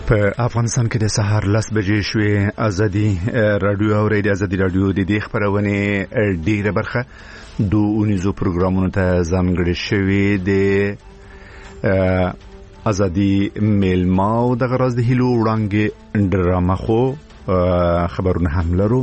په افغانستان کې د سهار 10 بجې شوې. ازادي رادیو او ریډیو ازادي رادیو د دې خبرونه ډیره برخه دوه اونیزو پروګرامونو ته ځانګړې شوې. د ازادي میلما او د غراز د هیلو وړاندې ډرامه خو خبرونه هم لرو.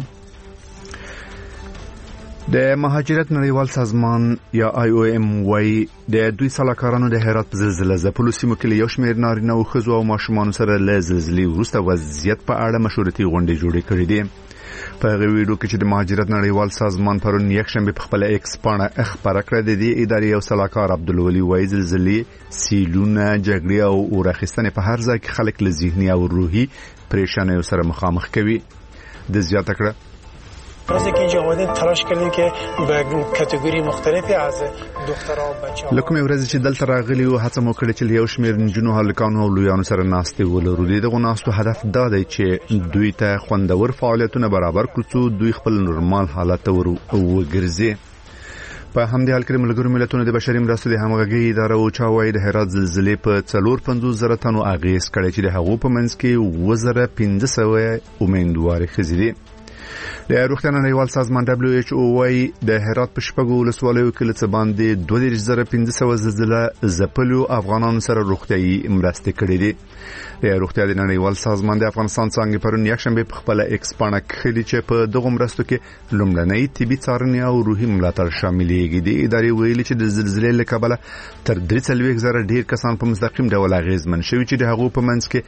د مهاجرت نړیوال سازمان یا IOM وايي د دوی سلاکارانو د هرات په زلزلې ځپلو سیمو کې یو شمېر نارینه او ښځو او ماشومان سره له زلزلې وروسته وضعیت په اړه مشورتي غونډې جوړې کړې دي. په ویډیو کې چې د مهاجرت نړیوال سازمان پرون یکشنبه په خپل ایکس پاڼه خبره کړې ده، د ادارې او سلاکار عبدالولي وايي زلزلې، سیلونه، جګړې او اورخستنې په هر ځای کې خلک له ذهني او روحي پریشانیو سره مخامخ کوي. د زیاته کړه روزی که اینجا آمدیم تلاش کردیم که به کاتگوری مختلفی از دخترها و بچه‌ها لکه ورځ چې دلته راغلي او هڅه مو کړې چې یو شمېر نجونو هلکانو او لویانو سره ناستې ولرو. دغه ناستو هدف دا دی چې دوی ته خوندور فعالیتونه برابر کړو چې دوی خپل نورمال حالت ته وګرځي. په همدې حال کې ملګرو ملتونو د بشري مرستو د همغږي اداره او چاوي د هرات زلزلې په 450,000 تنو اغیز کړي چې د هغو په منځ کې 1500 امیندوارې ښځې دي. د روغتیا نړیوال سازمان WHO وايي د هرات په شپږو ولسوالیو کې له څه باندې 2500 زلزله ځپلو افغانانو سره روغتيایي مرستې کړې دي. د روغتیا د نړیوال سازمان د افغانستان څنګه پرون یکشنبه په خپل ایکس پاڼه کې چې په دغه مرستو کې لومړنۍ طبي څارنې او روحي ملاتړ شاملېږي. د ادارې ویلي چې د زلزلې له کبله تر 43,000 ډیر کسان په مستقیم ډول اغیزمن شوي چې د هغو په منځ کې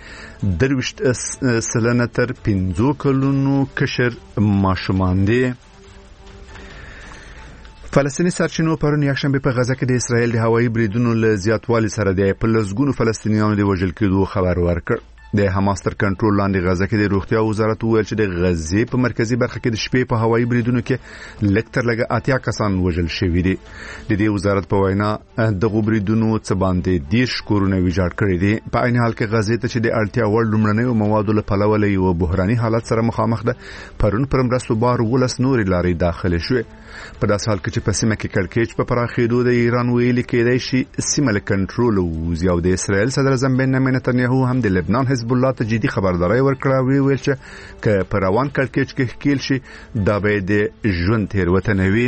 23% تر 15 کلونو کشر ماشومان دي. فلسطینی سرچینو پرون یکشنبه په غزه کې د اسرایل د هوایي بریدونو له زیاتوالي سره د پلسګونو فلسطینیانو د وژل کېدو خبر ورکړ. د حماس تر کنټرول لاندې غزه کې د روغتیا وزارت وویل چې د غزې په مرکزی برخه کې د شپې په هوایي بریدونو کې لکتر لګه 80 کسان وژل شوي دي. د دې وزارت په وینا دغه بریدونو څه باندې 10 کورونه ویجاړ کړي دي. په عین حال کې غزې ته چې د اړتیا وړ لومړنۍ موادو له پلوه له یو بحراني حالت سره مخامخ ده، پرون پر مرستو بار ولس نوري لارې داخله شوه. په داس حال کې چې په سیمه کې کړکېچ په پراخېدو د ایران ویلي کېدای شي سیمه له کنټرول ووځي او د اسرائیل صدر اعظم بنیامین نتنیاهو هم د لبنان حزب الله ته جدي خبرداري ورکړه. ویل چې که پر روان کړکېچ کې ښکیل شي دا به د ژوند تیروتنه وي.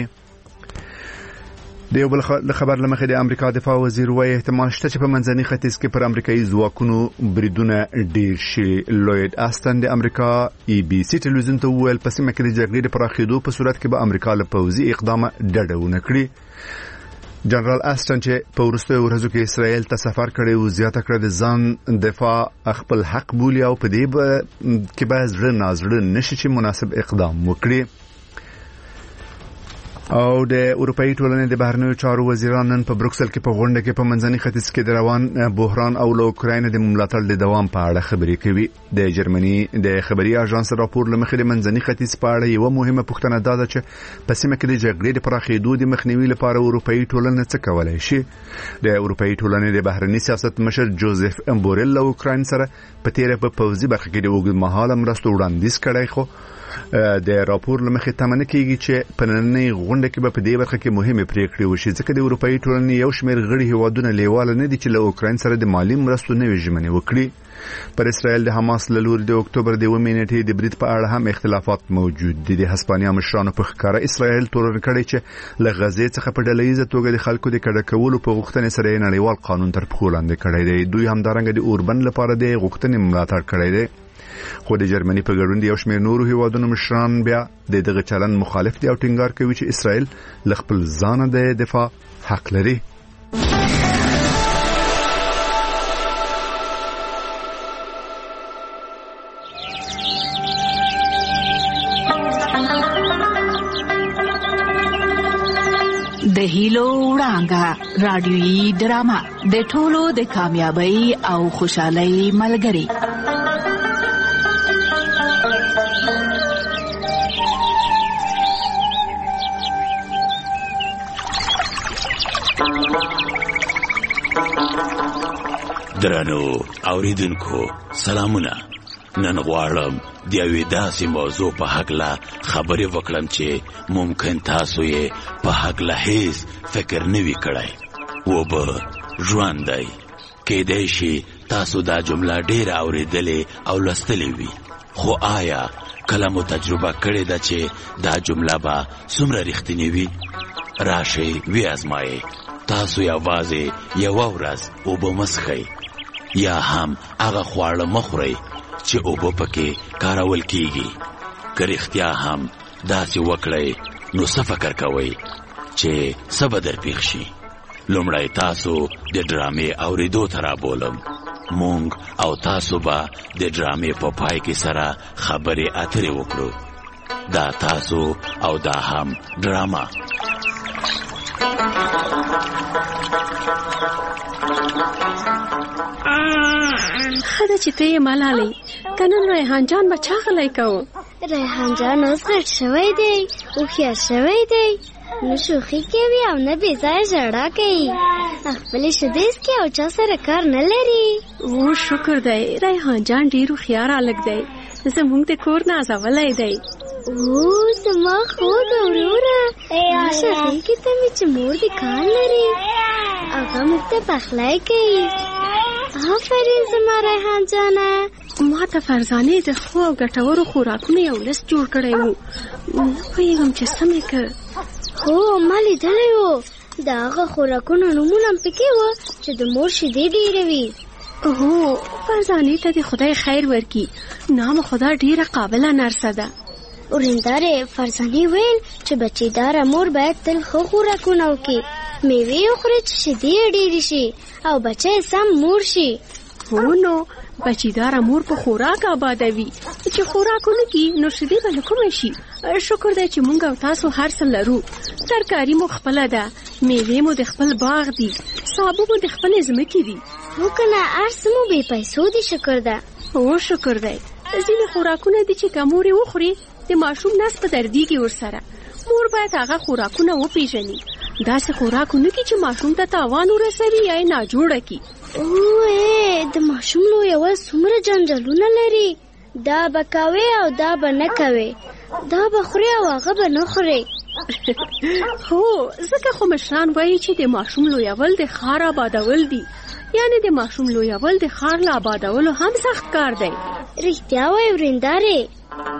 د یو بل خبر لمخې د امریکا دفاع وزیر وايي احتمال شته چې په منځني ختیځ کې پر امریکایي ځواکونو بریدونه ډیر شي. لوید آستن د امریکا ABC ټلویزیون ته وویل په سیمه کې د جګړې د پراخېدو په صورت کې به امریکا له پوځي اقدامه ډډه ونه کړي. جنرال آستن چې په وروستیو ورځو کې اسرائیل ته سفر کړی و زیاته کړه د ځان دفاع خپل حق بولي او په دې کې به زړه نازړه نشي چې مناسب اقدام وکړي. او د اروپאי ټولنې د بهرنیو چارو وزیران نن په بروکسل کې په غونډه کې په منځني ختیځ کې د روان بحران او له اوکراین د ملاتړ د دوام په اړه خبرې کوي. د جرمني د خبري اژانس راپور لمخې د منځني ختیځ په اړه یو مهمه پوښتنه ده چې په سیمه کې د جګړې د پراخېدو د مخنیوي لپاره اروپאי ټولنه څه کولای شي. د اروپאי ټولنې د بهرني سیاست مشر جوزف امبورل له اوکراین سره په تیره په پوځي برخه کې د اوږدمهاله مرستو وړاندیز کړی، خو د راپور لمخې تمنه کیږي چې په نننۍ غونډه کې به په دې برخه کې مهمه پریکړې وشي، ځکه د اروپאי ټولنې یو شمېر غړي هیوادونه لیواله نه دي چې له اوکراین سره د مالی مرستو نوې ژمنې وکړي. پر اسرائیل د حماس له لوري د اکتوبر د 1 نیټې د برید په اړه هم اختلافات موجود دي. د هسپانیا مشرانو په ښکارا اسرائیل تورن کړی چې له غزې څخه په ډلهیزه توګه د خلکو د کډه کولو په غوښتنې سره نړیوال قانون تر پښو لاندې کړی دی. دوی هم دارنګ د اوربن لپاره د غوښتنې ملاتړ کړی دی. خو د جرمني په ګډون د یو شمېر نورو هیوادونو مشران بیا دغه چلن مخالف دي او ټینګار کوي چې اسرائیل له خپل ځانه د دفاع حق لري. د هیلو وړانګه رادیويي ډرامه د ټولو د کامیابی او خوشحالۍ ملګری. درنو اوریدونکو سلامونه. نن غواړم د یوې داسې موضوع په هکله خبرې وکړم چې ممکن تاسو یې په هکله هیڅ فکر نه وي کړی. و به ژوند دی کېدای شي تاسو دا جمله ډېره اورېدلې او لوستلې وي، خو آیا کله مو تجربه کړې ده چې دا جمله به څومره رښتینې وي؟ راشئ وی ازمایئ. تاسو یوازې یوه ورځ اوبه مڅښئ یا هم هغه خواړه مه خورئ چې اوبه پکې کارول کیږي. که رښتیا هم داسې وکړئ نو څه فکر کوئ چې څه به در پیښ شي؟ لومړی تاسو د ډرامې اورېدو ته رابولم. مونږ او تاسو به د ډرامې په پای کې سره خبرې اترې وکړو. دا تاسو او دا هم ډرامه. خدا چې ته یې ملالۍ، که نن ریحان جان به چا غلی کوو؟ ریحان جان اوس غټ شوی دی، هوښیار شوی دی، نه شوخي کوي او نه بې ځایه ژړا کوي، خپلې شیدې څښي او چا سره کار نه لري. او شکر دی، ریحان جان ډېر هوښیار هلک دی، زموږ د کور نازولی دی. او زما خوږ وروره، راشه غېږې ته مې چې مور دې کار لري، هغه موږ ته پخلی کوي. آفرین زما ریحان جانه. ما ته فرزانې د ښو او ګټورو خوراکونو یو لست جوړ کړی و، نه پوهېږم چې څه مې کړ. هو ما لیدلی و، د هغه خوراکونو نومونه هم پکې وه چې د مور شیدې ډېروي. هو فرزانې ته دې خدای خیر ورکړي، نام خدا ډېره قابله نرسه ده. ورېندارې فرزانې ویل چې بچیداره مور باید تل ښه خوراکونه وکړي، میوې وخوري چې شیدې یې ډېرې شي او بچی سم مور شي. هو نو بچیداره مور په خوراک آبادوي، چې خوراک ونه کړي نو شیدې به له کومه شي؟ شکر دی چې موږ او تاسو هر څه لرو. ترکاري مو خپله ده، میوې مو د خپل باغ دي، سابه مو د خپلې ځمکې دي. هو که نه هر څه مو بې پیسو دي. شکر ده. هو شکر دی. ځینې خوراکونه دي چې که مور یې وخوري د ماشوم نس په دردېږي ورسره. مور باید هغه خوراکونه وپېژني، داسې خوراک ونه کړي چې ماشوم ته تاوان ورسوي یا یې ناجوړه کړي. اوه د ماشوم لویول څومره جنجالونه لري، دا به کوې او دا به نه کوې، دا به خورې او هغه به نه خورې. هو ځکه خو مشران وایي چې د ماشوم لویول د ښار آبادول دي، یعنی د ماشوم لویول د ښار له آبادولو هم سخت کار دی. رښتیا وایي ورېندارې.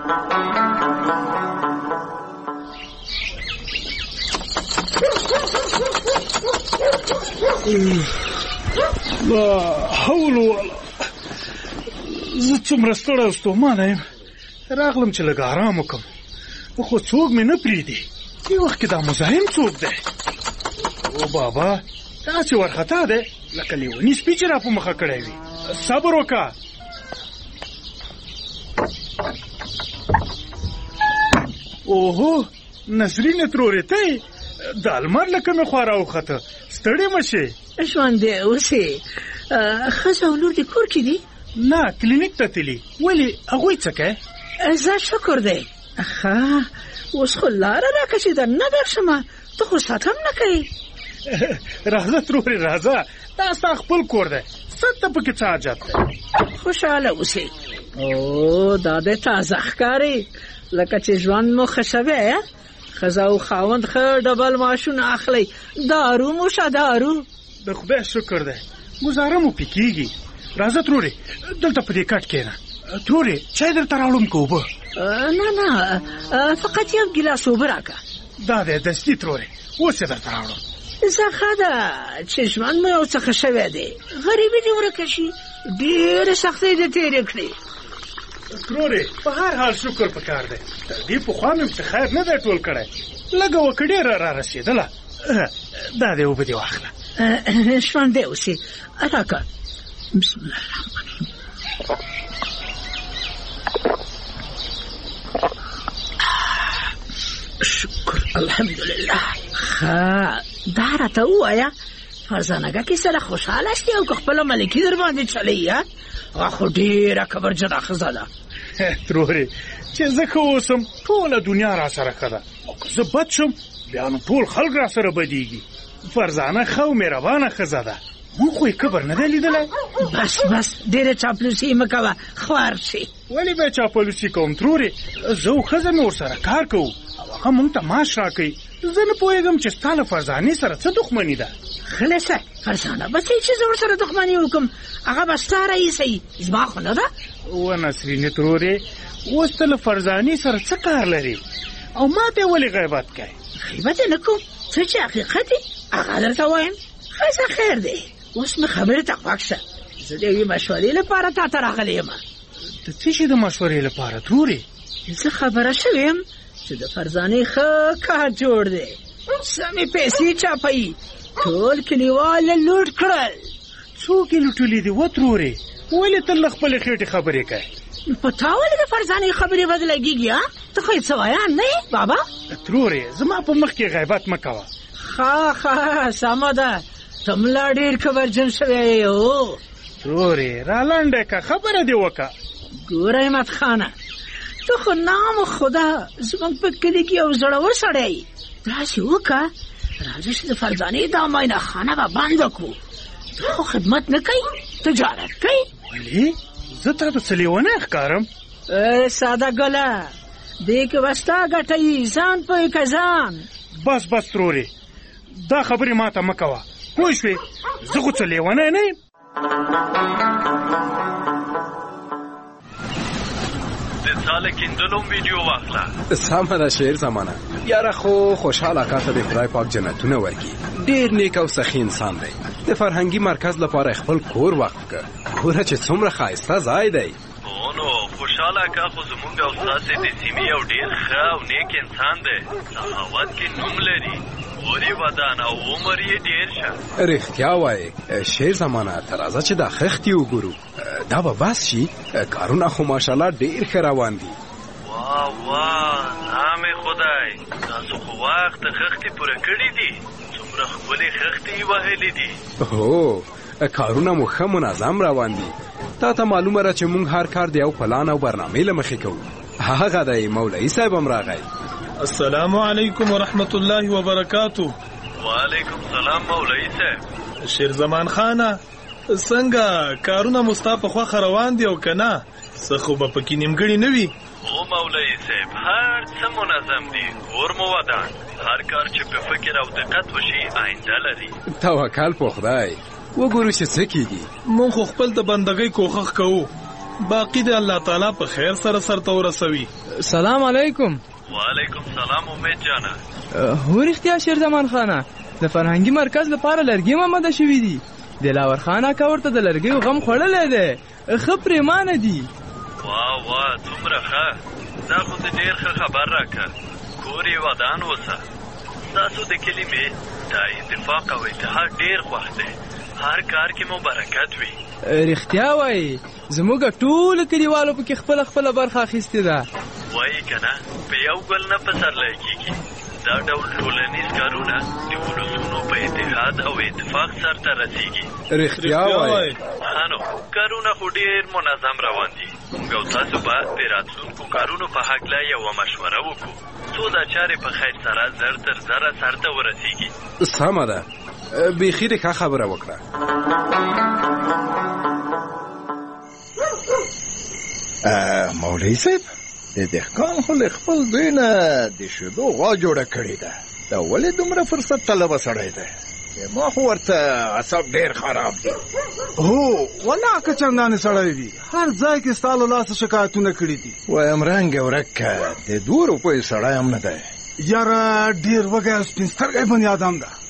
لا حول ولا، زه څومره ستړی او ستومانه یم، راغلم چې لږ ارام وکړم، خو څوک مې نه پرېږدي. دې وخت کې دا مزاحم څوک دی؟ او بابا داسې وارخطا دی لکه لیوني سپي چې را په مخه کړی وي. صبر وکړه. اوهو نسرینه ترورې ته دا لمر لکه مې خوا راوخته، ستړې مه شې. ژوندی اوسې. ښځه او لور دې کور کې دي؟ نه کلینیک ته تلي. ولې هغوی څه کوي؟ زه شکر دی. ښه اوس خو لاره راکړه چې درنه درشمه، ته خو سات هم نه کوې. راځه ترورې راځه، دا ستا خپل کور دی، ست ته پکې څه حاجت دی؟ خوشحاله اوسې. او دا دې تازه ښکاري لکه چې ژوند مو ښه شوی. ښځه او خاوند ښه ډبل معاشونه اخلي، دارو مو شه دارو. د خدای شکر دی، ګزاره مو پې کېږي. راځه ترورې دلته په دې کټ کښېنه. ترورې چای درته راوړم که اوبه؟ نه فقط یو ګیلاس اوبه راکړه. دا دی دستي ترورې، اوس یې درته راوړم. زه ښه ده چې ژوند مو یو څه ښه شوی دی، غریبي دې ورکه شي، ډېرې سختۍ دې تېرې کړې. ترورې په هر حال شکر پکار دی، تر دې پخوا مې څه خیر نه دی ټول کړی، لږه وکه ډېره را رسېدله. دا دی اوبه دې واخله. ژوندی اوسې. راکړه. بسم الله الرحمن الرحیم. شکر الحمدلله. ښه دا راته ووایه، فرزانګه کې سره خوشحاله شتې او که خپله ملکي در باندې چلی؟ هغه خو ډېره کبرجنه ښځه ده. ترورې چې زه ښه اوسم ټوله دنیا را سره ښه ده، او که زه بد شم بیا نو ټول خلک را سره بدېږي. فرزانه ښه او مهربانه ښځه ده، مونږ خو یې کبر نه دی لیدلی. بس ډېره چاپلوسي مه کوه، خوار شي. ولې به چاپلوسي کوم ترورې؟ زه او ښځه مې ورسره کار کوو او هغه مونږ ته معاش راکوي. زه نه پوهېږم چې ستا له فرزانې سره څه دښمني ده. خلاصه فرزانه بس چې زه ورسره دښمني وکم هغه به ستا رئیسي زما خو نه ده. و نسرینې ترورې اوس ته له فرزانې سره څه کار لري او ما ته ولې غیبت کوي؟ غیبت نه کوم، څه چې حقیقت دی هغه درته وایم. ښه خیر دی، اوس مې خبرې ته غوږ شه. زه د یوې مشورې لپاره تا ته راغلی یم. د څه شي د مشورې لپاره ترورې؟ زه خبره شوې یم چې د فرزانې ښه کار جوړ دی، سمې پیسې چاپوي، ټول کلیوال لوټ کړل. څوک یې لوټلي دي و ترورې؟ ولې تل له خپلې خېټې خبرې کوي؟ په تا ولې د فرزانې خبرې بد لګېږي؟ ته خو یې څه ویان نه یې بابا؟ ترورې زما په مخ کې غیبت مه کوه. ښه سمه ده، ته ملا ډېر کبرجن شوی یې. ترورې را لنډه که خبره دې وکړه. ګوره احمد خانه، ته خو نام خدا زموږ په کلي کې یو زړور سړی یې. داسې وکړه راځه چې د فرزانې دا معاینه خانه به بنده کړو. ته خو خدمت نه کوي، تجارت کوي. ولې؟ زه تا ته څه لیونی ښکارم؟ ساده ګله، دې کې به ستا ګټه وي، ځان پوه که ځان. بس ترورې دا خبرې ما ته مه کوه، پوه شوې؟ زه خو څه لیونی نه یم. ساله کیندلو ویډیو واخله. سمه ده شعر زمانه یاره، خو خوشحال آقا ته د خدای پاک جنتونه ورکي. ډېر نیک او سخي انسان دی. د فرهنګي مرکز لپاره خپل کور وقف کړ. ګوره چې څومره ښایسته ځای دی. نو خوشحال آقا خو زموږ او ستاسې د سیمې یو ډېر ښه او نیک انسان دی. سخاوت کې نوم لري، غوري ودان او عمر یې ډېر شه. رښتیا وایې شعر زمانه، ته راځه چې دا خښتې وګورو. دا به بس شي، کارونه خو ماشاءالله ډېر ښه روان دي. واه نامې خدای، تاسو خو وخت د خښتې پوره کړي دي. څومره ښکلې خښتې یې وهلې دي. هو کارونه مو ښه منظم روان دي. تا ته معلومه ده چې مونږ هر کار د یو پلان او برنامې له مخې کوو. هغه دی مولوي صاحب هم راغی. السلام علیکم ورحمت الله وبرکاتو. وعلیکم السلام مولوي صاحب. شیر زمان خانه، څنګه کارونه مو ستا په خوښه روان دي او که نه؟ څه خو به پکې نیمګړي نه وي؟ او مولوي صاحب هر څه منظم دي، کور مو ودان، هر کار چې په فکر او دقت وشي آینده لري. توکل په خدای، وګورو چې څه کېږي. مونږ خو خپل د بندګۍ کوښښ کوو، باقي د الله تعالی په خیر سره سرته ورسوي. سلام علیکم. وعلیکم سلام امید جانه. هو رښتیا شیر زمان خانه، د فرهنګي مرکز لپاره لرګي مامده شوي دي. دلاور خان اکا ورته د لرګیو غم خوړلی دی، ښه پرېمانه دي. واه څومره ښه، دا خو دې ډېر ښه خبر راکړه. کور یې ودان اوسه. ستاسو د کلمې دا اتفاق او اتحاد ډېر خوښ دی، هر کار کې مو برکت وي. رښتیا وایي زموږ ټولو کلیوالو پکې خپله برخه اخیستې ده. وایي که نه، په یو ګل نه پسرلی کېږي. دا ډول ټولنیز کارونه د ولسونو په اتحاد او اتفاق سرته رسیږي. رښتیا وایي. ښه نو کارونه خو ډېر منظم روان دي. موږ او تاسو به د راتلونکو کارونو په هکله یوه مشوره وکړو، څو دا چارې په خیر سره زر تر زره سرته ورسیږي. سمه ده، بیخي دې ښه خبره وکړه. مولوي صاحب، د دهقان خو له خپل دوی نه د شیدو غوا جوړه کړې ده. دا ولې دومره فرصت طلبه سړی دی؟ ما خو ورته اعصاب ډېر خراب دي. هو والله که چندانې سړی وي، هر ځای کې ستا له لاسه شکایتونه کړي دي. وایم رنګ ورک که د 2 روپیو سړی هم نه دی. یاره ډېر وږی او سپین سترګی بني آدم ده.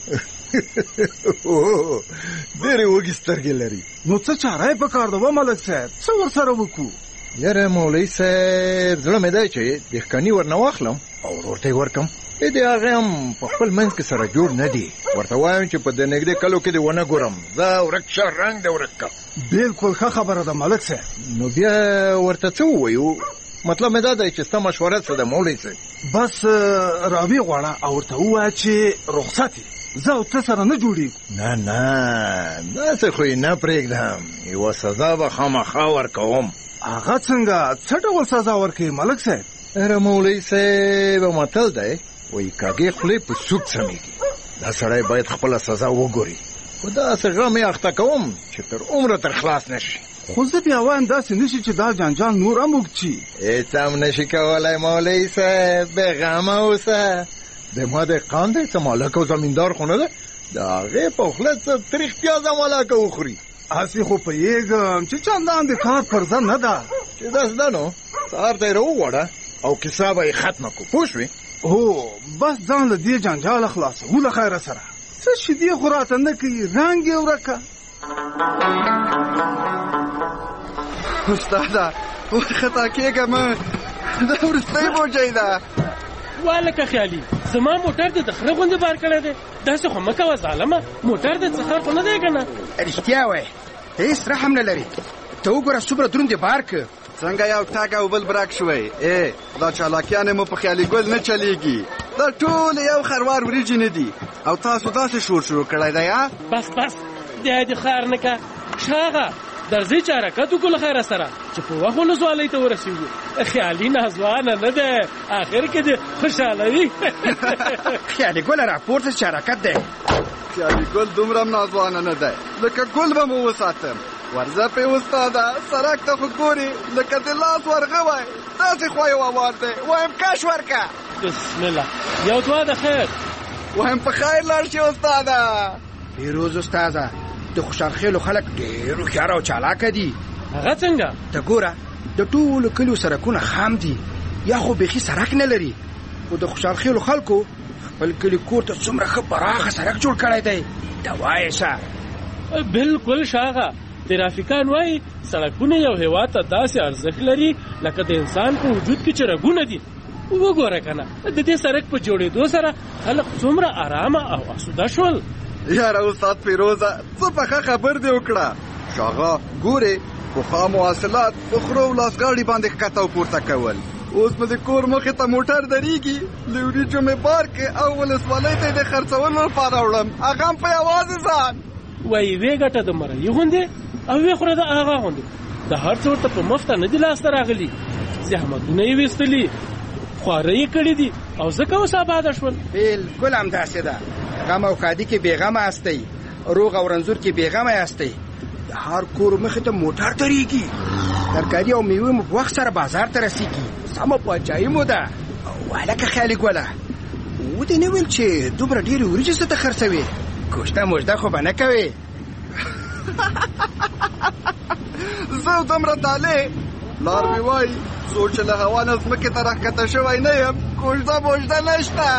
ډېرې وږې سترګې لري. نو څه چاره یې پکار ده و ملک صاحب، څه ورسره وکړو؟ یاره مولوي صاحب، زړه مې دی چې دهقاني ورنه واخلم او ورور ته یې ورکم. د هغې هم په خپل منځ کې سره جوړ نه دي. ورته وایم چې په د نږدې کلو کې دې ونه ګورم، زه ورک شه، رنګ دې ورک کړه. بلکل ښه خبره ده ملک صاحب. نو بیا ورته څه ووایو؟ مطلب مې دا دی چې ستا مشوره څه ده مولوي صاحب؟ بس راویې غواړه او ورته ووایه چې رخصت یې، زه او ته سره نه جوړېږو. نه داسې خو یې نه پرېږدم، یوه سزا به خامخا ورکوم. هغه څنګه؟ څه ډول سزا ورکوي ملک صاحب؟ اره مولوي صاحب، متل دی وایي کږې خولې په سوک سمیږي. دا سړی باید خپله سزا وګوري، خو داسې غم یې اخته کوم چې تر عمره تر خلاص نشي. خو زه بیا وایم داسې نشي چې دا جنجال نور هم اوږد شي. هېڅ هم نشي کولی مولوي صاحب، بېغمه اوسه. د ما دهقان دی، څه مالک او زمیندار خو نه ده د هغې په خوله څه تریخ پیاز هم ولاکه وخوري. هسې خو پوهېږم چې چندان د کار پرځه نه ده. چې داسې ده نو سهار ته یې راوغواړه او کیسه به یې ختمه کړو. پوه شوې؟ هو بس ځان له دې جنجاله خلاصوو له خیره سره. څه شیدې خو راته نه کوي، رنګ یې ورکه. استاده ورخطا کېږه مه، دا وروستی بوجۍ ده. والکه خیالي زما موټر دې د خره غوندې بار کړی دی. داسې خو مه کوه ظالمه، موټر دې څه خر خو نه دی که نه؟ رښتیا وایې، هېڅ رحم نه لري. ته وګوره څومره دروند دې بار که. څنګه یو ټاګ او بل برک شوی. دا چالاکیانې مو په خیالي ګل نه چلیږي. دا ټول یو خروار وریجې نه دي او تاسو داسې شور شروع کړی دی. بس بس دی دې خیر نه که. شاغه درځئ چې حرکت وکړو له خیره سره چې په وخت ولسوالۍ ته ورسېږو. خیالي ناځوانه نه دی، آخر کې دې خوشحالوي. خیالي ګله راپورته چې حرکت دی. خیالي ګل دومره هم ناځوانه نه دی، لکه ګل به مو وساتم. ورځه پې استاده، سړک ته خو ګوري لکه د لاس ورغه وای. داسې خوا یو اوار دی، وایم کش ورکه. بسم الله، یو دعا د خیر. وایم په خیر لاړ شي استاده. پیروز استاده، د خوشحالخیلو خلک ډېر هوښیار او چالاکه دي. هغه څنګه؟ ته ګوره د ټولو کلیو سړکونه خام دي یا خو بیخي سړک نه لري، خو د خوشحالخیلو خلکو خپل کلي کور ته څومره ښه پراخه سړک جوړ کړی دی. ته وایې شه. بلکل شاغه، ترافیکان وایي سړکونه یو هېواد ته داسې ارزښت لري لکه د انسان په وجود کې چې رګونه دي. وګوره که نه، د دې سړک په جوړېدو سره خلک څومره ارامه او اسوده شول. یاره استاد فیروزه، څه پخه خبر دې وکړه. شاغه ګورې پخوا مواصلات په خرو او لاسګاډي باندې ښکته او پورته کول. اوس مې د کور مخې ته موټر درېږي، له وریجو مې بار کې او ولسوالۍ ته یې د خرڅولو لپاره وړم، هغه هم په یوازې ځان. وایي وې ګټه د مرۍ غوندې او وې خوره د هغه غوندې. د هر څه ورته په مفته نه دي لاسته راغلي، زحمتونه یې ویستلي، خواره یې کړي دي او ځکه اوس آباده شول. بلکل همداسې ده. غم او ښادي کې بېغمه هستئ، روغ او رنځور کې بېغمه هستئ. د هر کور مخې ته موټر درېږي، ترکاري او میوې مو په وخت سره بازار ته رسېږي. سمه پاچاهي مو ده. هلکه خیالي ګله، ودې نه ویل چې دومره ډېرې وریجې څه ته خرڅوې؟ کوشته موجده خو به نه کوې. زه دومره طالع لار مې وایي څوک چې له هوا نه ځمکې ته راښکته شوی نه یم، کوژده موژده نشته.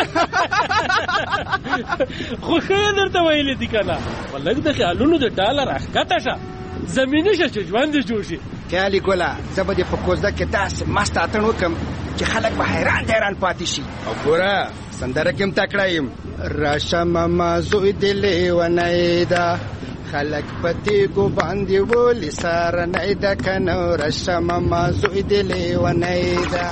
خو ښه یې درته ویلي دي که نه، په لږ د خیالونو د ډاله راښکته شه، زمیني شه چې ژوند دې جوړ شي. خیالي ګله، زه به دې په کوزده کې داسې مست اتڼ وکړم چې خلک به حیران پاتې شي. او ګوره سندره کې هم تکړه یم. راشه ماما زوی دې لیونی ده، خلک په تیږو باندې ولې سارنی ده که نه. راشه ماما زوی دې لیونی ده.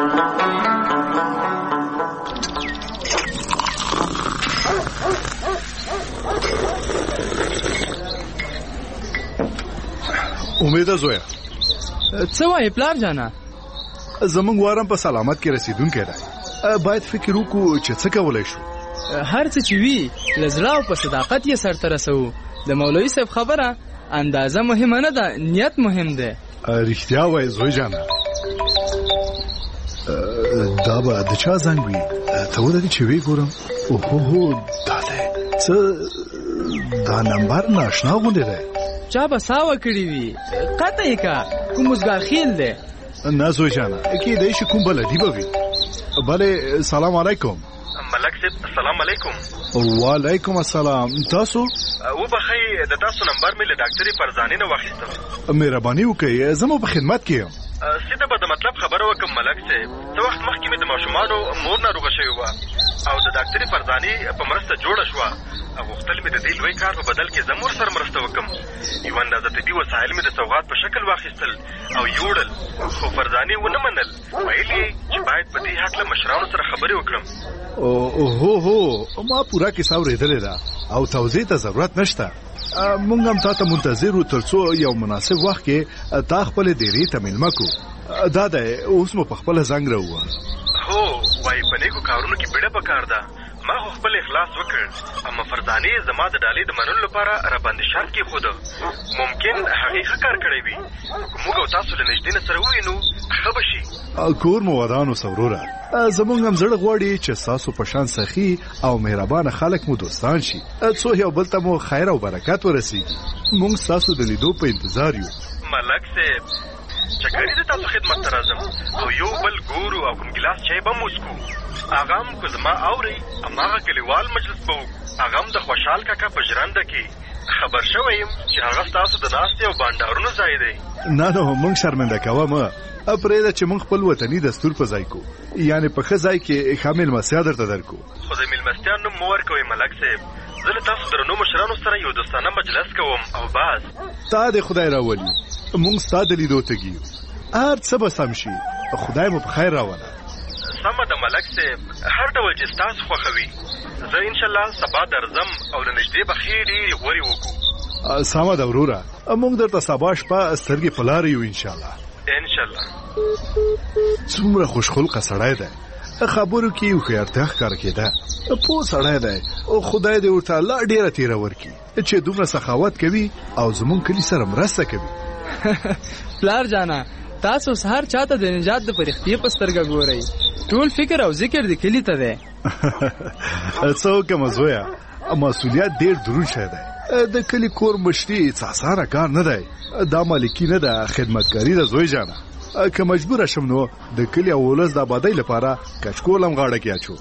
امیده زویا، څه وایې پلار جانا؟ زمونږ وارم په سلامت کې رسیدونکی دی. باید فکر وکړو چې څه کولی شو. هر څه چې وي له زړه او په صداقت یې سرته رسوو. د مولوي صاحب خبره اندازه مهمه نه ده، نیت مهم دی. رښتیا وایې زوی جانه. دا به د چا زنګ وي؟ ته ودرې چې ویې ګورم. اوهو دا دی څه، دا نمبر ناشنا غوندې دی. چا به ساوه کړي وي، قطع یې که کوم اوزګار خیل دی. نه زوی جانه، کیدای شي کوم بل ادیبه وي. بله سلام علیکم. ملک صاحب السلام علیکم. وعلیکم السلام. تاسو؟ وبخئ، د تاسو نمبر مې له ډاکټرې فرزانې نه واخیسته. مهرباني وکړئ، زه مو په خدمت کې یم. سیده به د مطلب خبره وکړم ملک صاحب. څه وخت مخکې مې د ماشومانو مور ناروغه شوې وه او د ډاکټرې فرزانې په مرسته جوړه شوه. غوښتل مې د دې لوی کار په بدل کې زه مور سره مرسته وکړم. یوه اندازه طبي وسایل مې د سوغات په شکل واخیستل او یوړل، خو فرزانې ونه منل. ویل یې چې باید په دې هکله مشرانو سره خبرې وکړم. هو ما پوره کیسه اورېدلې ده او توضیح ته ضرورت نشته. مونږ هم تا ته منتظر وو تر څو یو مناسب وخت کې تا خپلې ډېرې ته مېلمه کړو. دا دی اوس مو په خپله زنګ راووه. هو وایي په نیکو کارونو کې بیړه پکار ده. ما خو خپل اخلاص وکړ، اما فرزانې زما د ډالۍ د منلو لپاره را باندې شرط کېښوده. ممکن هغې ښه کار کړی وي، موږ او تاسو له نږدې سره ووینو ښه به شي. کور مو ودانو سوروره زمونږ هم زړه غواړي چې تاسو په شان سخي او مهربان خلک مو دوستان شي څو یو بل ته مو خیر او برکت ورسیږي. موږ تاسو د لیدو په انتظار یو. ملک صاحب چکرې د تاسو خدمت ته راځم او یو بل ګورو او کوم ګلاس چای به مو وڅښو. هغه هم که زما اورئ هماغه کلیوال مجلس به وکړو. هغه هم د خوشحال کاکا په ژرنده کې خبر شوی یم چې هغه ستاسو د ناستې او بانډارونو ځای دی. نه موږ شرمنده کوه مه پرېږده چې موږ خپل وطني دستور په ځای کو یعنی په ښه ځای کې ښه مېلمستیا درته درکو. خو د مېلمستیا نوم مه ورکوئ ملک صاحب. زه له تاسو درنو مشرانو سره یو دوستانه مجلس کوم او بس. تا دې خدای راولي موږ ستا د لیدو تږي یو. هر څه به سم شي خدای مو په خیر راوله. سمه ده ملک صاحب هر ډول چې ستاسو خوښوي. زه انشاءالله سبا درځم او له نږدې به ښې ډېرې غورې وکړو. سمه ده وروره موږ درته سبا شپه سترګې په لاره یو انشاءالله. انشاءالله. څومره خوشخلقه سړی دی خبرو کې هوښیارتیا ښکاره کېده. پوه سړی دی خدای دې ورته الله ډېره تېره ورکړي چې دومره سخاوت کوي او زمونږ کلي سره مرسته کوي. پلار جانا تاسو هر چاته د نجات د فرښتې په سترګه ګورئ. ټول فکر او ذکر د کلي ته دی. څه وکړم زویه مسؤلیت ډېر دروند شی دی. د کلي کور مشري هېڅ اسانه کار نه دی. دا مالکي نه ده خدمتګاري ده زوی جانه. که مجبوره شم نو د کلي او ولس د آبادۍ لپاره کچکول هم غاړه کې اچو.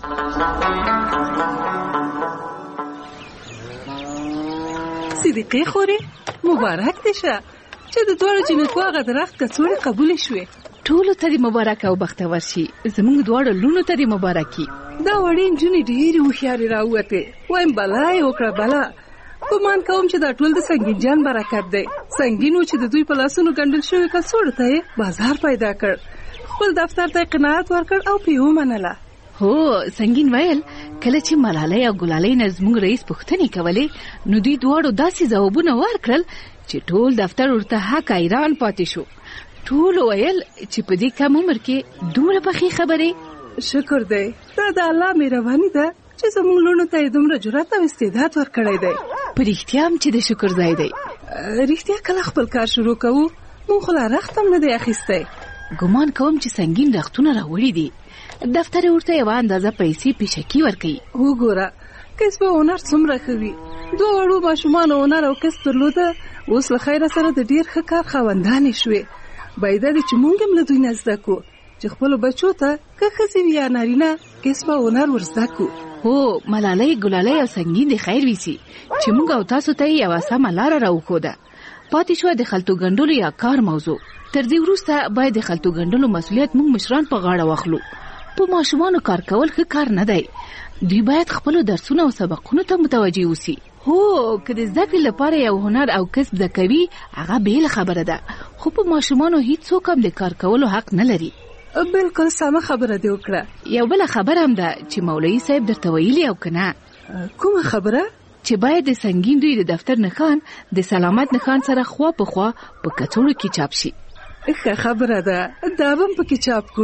صدیقې خورې مبارک دې شه چې د دواړو جنکو هغه درخت کڅوړې قبولې شوې. ټولو ته دې مبارک او بختور شي. زموږ دواړو لونو ته دې مبارکي. دا وړې نجونې ډېرې هوښیارې راووتې. وایم بلا یې وکړه بلا. ګمان کوم چې دا ټول د سنگین جان برکت دی. سنگین و چې د دوی په لاسونو ګنډل شوي کڅوړو ته یې بازار پیدا کړ. خپل دفتر ته قناعت ورکړ او پې ومنله. هو سنگین ویل کله چې ملالۍ او ګلالۍ نه زموږ رئیس پوښتنې کولې نو دوی دواړو داسې ځوابونه ورکړل چې ټول دفتر ورته حق حیران پاتې شو. ټول ویل چې په دې کم عمر کې دومره پخې خبرې. شکر دی دا د الله مهرباني ده چې زموږ لونو ته یې دومره جرأت او استعداد ورکړی دی. په رښتیا هم چې د شکر ځای دی. رښتیا کله خپل کار شروع کوو مونږ خو لا رخت هم نه دی اخیستی. ګمان کوم چې سنگین رختونه راوړي دي. دفتر ورته یوه اندازه پیسې پیشکي ورکوي. وګوره کسب او هنر څومره ښه وي. دوه وړو ماشومانو هنر او کسب درلوده اوس له خیره سره د ډېر ښه کار خاوندانې شوې. باید دی چې مونږ هم له دوی نه زده کړو چې خپلو بچو ته که ښځې وي یا نارینه کسب او هنر ور زده کړو. هو ملالۍ ګلالۍ او سنگین د خیر ویسي چې موږ او تاسو ته یوه سمه لاره راوښوده. پاتې شوه د خلطو ګنډلو یا کار موضوع. تر دې وروسته باید د خلطو ګنډلو مسؤلیت موږ مشران په غاړه واخلو. په ماشومانو کار کول ښه کار نه دی. دوی باید خپلو درسونو او سبقونو ته متوجه اوسي. هو که د زده کړې لپاره یو هنر او کسب زده کوي هغه بېله خبره ده خو په ماشومانو هیڅوک هم د کار کولو حق نه لري. بالکل سمه خبره دې وکړه. یو بله خبره هم ده چې مولوي صاحب درته ویلي او که نه. کومه خبره؟ چې باید د سنگین دوی د دفتر نښان د سلامت نښان سره خوا په خوا په کڅوړو کې چاپ شي. ښه خبره ده دا به هم پکې چاپ کو.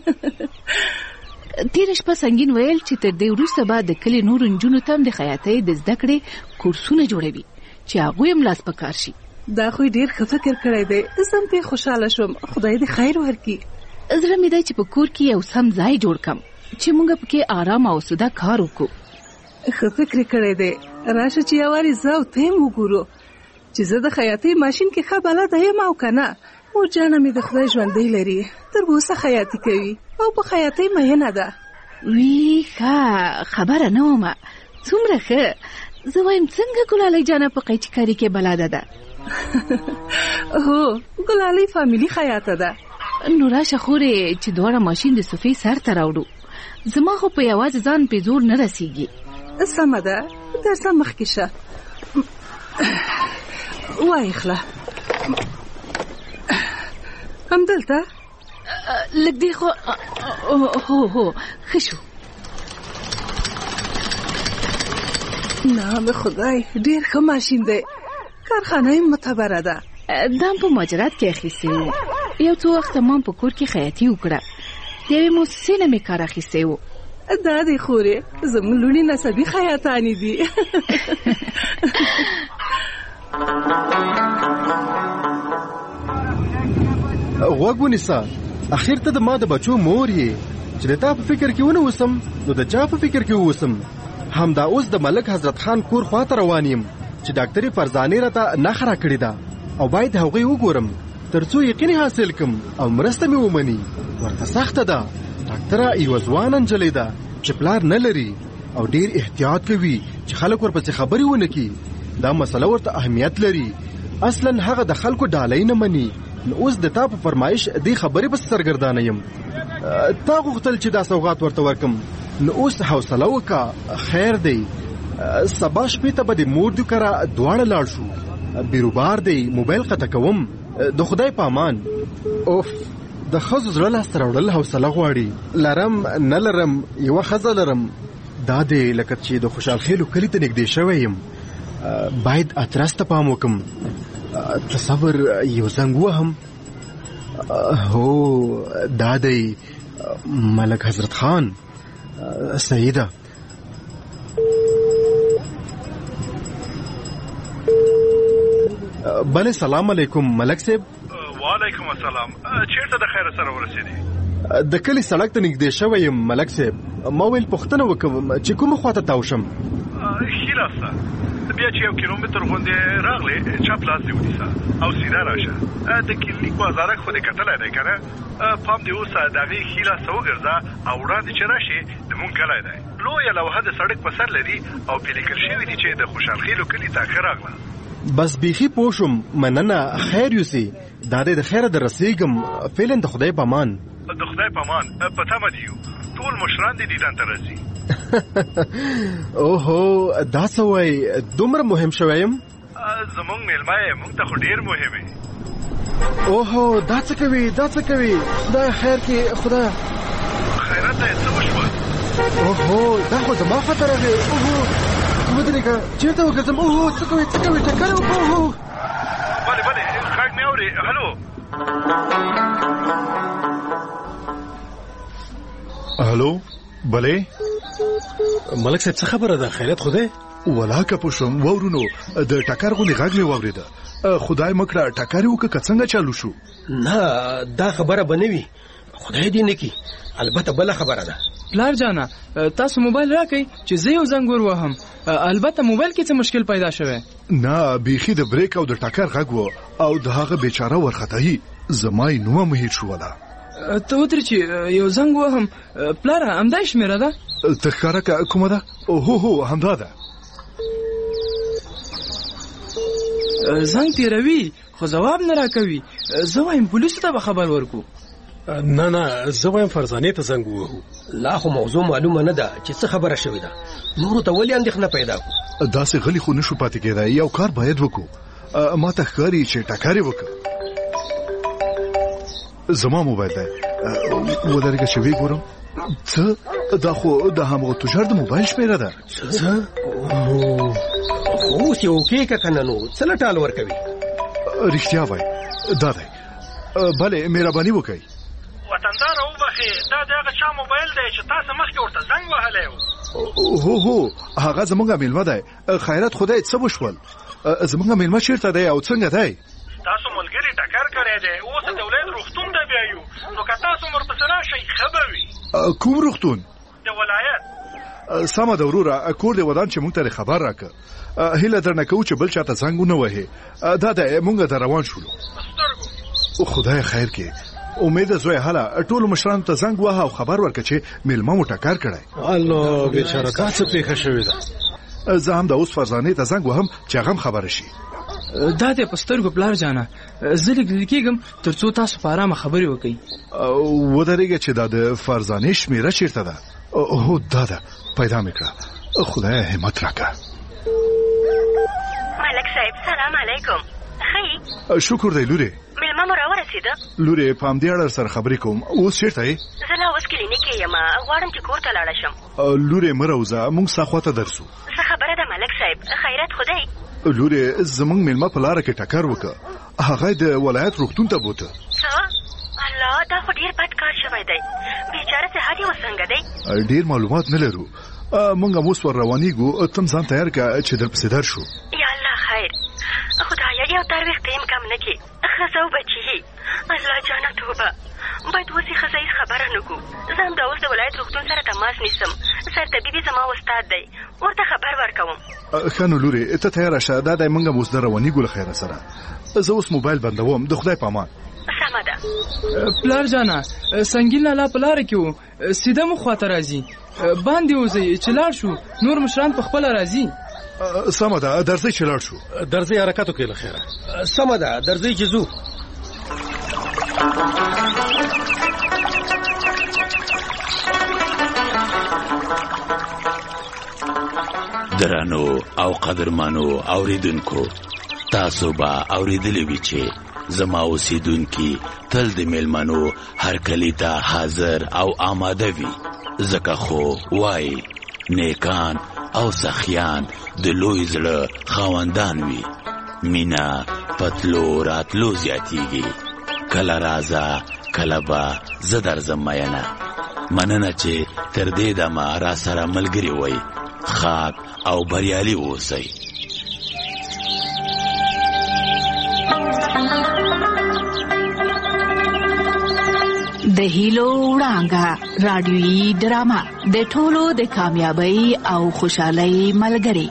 تېره شپه سنگین ویل چې تر دې وروسته به د کلي نورو نجونو ته هم د خیاطۍ د زده کړې کورسونه جوړوي چې هغوی هم لاس په کار شي. دا خو ډېر ښه فکر کړی دی. زه هم پرې خوشحاله شوم. خدای دې خیر ورکړي. زړه مې دی چې په کور کې یو سم ځای جوړ کړم چې موږ پکې آرام او سوده کار وکړو. ښه فکر کړی دی. راشه چې یو وارې زه او ته هم وګورو چې زه د خیاطۍ ماشین کې ښه بلده یم او که نه. مور جانه مې د خدای ژوندی لري تر اوسه خیاطي کوي او په خیاطۍ مینه ده. وی ښه خبره نه ومه. څومره ښه. زه وایم څنګه ګلالۍ جانه په قیچکاري کې بلده ده. هو ګلالۍ فامیلي خیاطه ده. نو راشه خورې چې دواړه ماشین د صفې سر ته راوړو. زما خو په یوازې ځان پې زور نه رسیږي. سمه ده درځه مخکې شه. وایې خله همدلته لږ دی خو هو ښه شو. نام خدای ډېر ښه ماشین دی. کارخانه یې معتبره ده. دا په مهاجرت کې اخیستی و. یو څو وخته ما په کور کې خیاطي وکړه. د یوې موسسې نه مې کار اخیستی و. دا دی خورې زموږ لوڼې نسبي خیاطانې دي. غوږ ونیسه، اخر ته د ما د بچو مور یې. چې د تا په فکر کې ونه اوسم نو د چا په فکر کې اوسم؟ همدا اوس د ملک حضرت خان کور خواته روان یم چې ډاکټرې فرزانې راته نخره کړې ده او باید هغوی وګورم ترڅو یقین حاصل کم او مرسته مې ومني. ورته سخته ده. ډاکټره یوه ځوانه نجلۍ ده چې پلار نه لري او ډیر احتیاط کوي چې خلک ورپسې خبرې ونه کړي. دا مسله ورته اهمیت لري. اصلا هغه د خلکو ډالۍ نه مني. نو اوس د تا په فرمایش دې خبرې پسې سرګردانه یم. تا غوښتل چې دا سوغات ورته ورکم، نو اوس حوصله وکړه، خیر دی. سبا شپې ته به د مور د کره دواړه لاړ شو. بیروبار دی، موبایل قطع کوم. د خدای په امان. اوف، د ښځو زړه لاسته راوړل حوصله غواړي. لرم نه لرم، یوه ښځه لرم. دا دی لکه چې د خوشحال خیلو کلي ته نږدې شوی یم. باید اترس ته پام وکم. تصور یو زنګ وهم. هو دا دی ملک حضرت خان. سیده بله، سلام علیکم ملک صاحب. وعلیکم السلام. چیرته د خیر سره ورسېدې؟ د کلی سړک ته نږدې شوی یم ملک صاحب. ما ویل پوښتنه وکړم چې کومه خواته تاو شم. ښي لاسته بیا چې 1 کیلومتر غوندې راغلې چپ لاس دې ونیسه او سیده راشه. د کلینیک بازارک خو دې کتلی دی که نه؟ پام دې اوس د هغې ښي لاسته وګرځه او وړاندې چې راشې زمونږ کلی دی. لویه لوحه د سړک په سر لري او پرې لیکل شوي دي چې د خوشحال خیلو کلي ته ښه راغله. بس بیخي پوه شوم، مننه. خیر یوسي، دا دې د خیره در رسېږم. فعلا د خدای په امان. د خدای په امان. په تمه دي یو، ټول مشران دې دیدن ته راځي. اوهو، دا څه وایي؟ دومره مهم شوی یم؟ زمونږ میلمه یې، مونږ ته خو ډېر مهم یې. اوهو، دا څه کوي؟ دا څه کوي؟ خدای خیر کې. خدای خیرات ته یې څه وشول؟ اوهو، دا خو زما خطر راغی. اوهو ودرېږه، چېرته وګرځم؟ اوهو، څه کوي؟ څه کوي؟ ټکر وکړه. اوهو بلې بلې، غږ مې اورې. هلو هلو. بلې ملک صاحب، څه خبره ده؟ خیرات خو دی؟ ولاکه پوه شوم. واورونو د ټکر غوندې غږ مې واورېده. خدای مه کړه ټکر یې وکړه که څنګه چالو شو. نه، دا خبره به نه وي، خدای دې نه کړي. البته بله خبره ده. پلار جانه، تاسو موبایل راکئ چې زه یو زنګ ور وهم. البته موبایل کې څه مشکل پیدا شوی؟ نه، بیخي د بریک او د ټکر غږ و او د هغه بیچاره ورختهی زما یې نوم هېر شوله. ته ودرې چې یو زنګ وهم. پلاره، همدا شمېره ده؟ ته ښکاره که کومه ده؟ هو همدا ده. زنګ تیروي خو ځواب نه راکوي. زه وایم پولیسو ته به خبر ورکو. نه، زه وایم فرزانې ته زنګ ووهو. لا خو موضوع معلومه نه ده چې څه خبره شوې ده. نورو ته ولې اندېښنه پیدا کړو؟ داسې غلی خو نشو پاتې کېدای. یو کار باید وکړو. ما ته ښکاري چې ټکر یې وکړه. زما موبایل دی، ودرېږه چې ویې ګورم. څه؟ دا خو د همغه تجار د موبایل شمېره ده. څه؟ اوس یې اوکې که که نه؟ نو څه لټال ورکوي؟ رښتیا وایي، دا دی. بلې، مهرباني وکړئ. وطنداره وبخې، دا د هغه چا موبایل دی چې تاسو مخکې ورته زنګ وهلی و؟ هو هغه زمونږ میلمه دی. خیرات خدای څه وشول؟ زمونږ میلمه چیرته دی او څنګه دی؟ تاسو ملګري ټکر کړی دی، اوس د ولایت روغتون ته بیایو. نو که تاسو ورپسې راشئ ښه به وي. کوم روغتون؟ د ولایت. سمه ده وروره، کور دې ودان چې مونږ ته خبر راکړه. هیله درنه کوو چې بل چاته زنګ ونه وهې. دا دی، مونږ ته روان شولو. خدای خیر کې. امید زوی هله ټول مشرانو ته زنګ وهه او خبر ورکړه چې میلمه مو ټکر کړی. الله بیچاره، دا څه پېښه شوې ده؟ زه هم د اوس فرزانې ته زنګ وهم چې هغه هم خبره شي. دا دې په سترګو پلار جانه، زه لیکل کېږم تر څو تاسو په ارامه خبرې وکړئ. ودرېږه چې دا د فرزانې شمېره چېرته ده؟ هو دا ده، پیدا مې کړه. خدای همت راکړه. ملک صاحب، سلام علیکم. ښه؟ شکر دی لورې. میلمه مو راورسېده؟ لورې، په همدې اړه سره خبرې کوم. اوس چېرته یې؟ زه لا اوس کلینیک کې یم، غواړم چې کور ته لاړه شم. لورې مه راوځه، موږ ستا خواته درځو. څه خبره ده ملک صاحب؟ خیرات خو دی؟ لورې، زمونږ میلمه په لاره کې ټکر وکړه. هغه د ولایت روغتون ته بوته. څه؟ الله، دا خو ډېر بد کار شوی دی. بیچاره صحت یې اوس څنګه دی؟ ډېر معلومات نه لرو. موږ هم اوس ور روانېږو. ته هم ځان تیار کړه چې درپسې درشو. یا الله خیر. خدایا یو تر وخت هم کم نه کړي. ښځه او بچي. الله جانه توبه باید اوس یې ښځه هېڅ خبره نه کړو. زه همدا اوس د ولایت روغتون سره تماس نیسم. سرطبیب زما استاد دی، ورته خبر ورکوم. ښه نو لورې ته تیاره شه. دا دی موږ هم اوس د روانېږو له خیره سره. زه اوس موبایل بندوم. د خدای په امان. سمه ده. پلار جانه سنګین لالا په لاره کې و، سیده مو خواته راځي. باندې وځئ چې لاړ شو، نور مشران په خپله راځي. سمه ده درځئ چې لاړ شو. درځئ حرکت وکړئ له خیره. سمه ده درځئ چې ځو. درانو او قدرمنو اوریدونکو، تاسو به اوریدلی وي چې زما اوسیدونکي تل د میلمنو هرکلي ته حاضر او آماده وي. ځکه خو وایي نیکان او سخیان د لوی زړه خاوندان وي. مینا پتلو راتلو زیاتیږي. کله راځه کله به زه درځم مینه. مننه چې تر دې دمه را سره ملګري وئ. خاک او بریالي اوسئ. د هیلو وړانګه رادیویي ډرامه د ټولو د کامیابی او خوشحالۍ ملګری.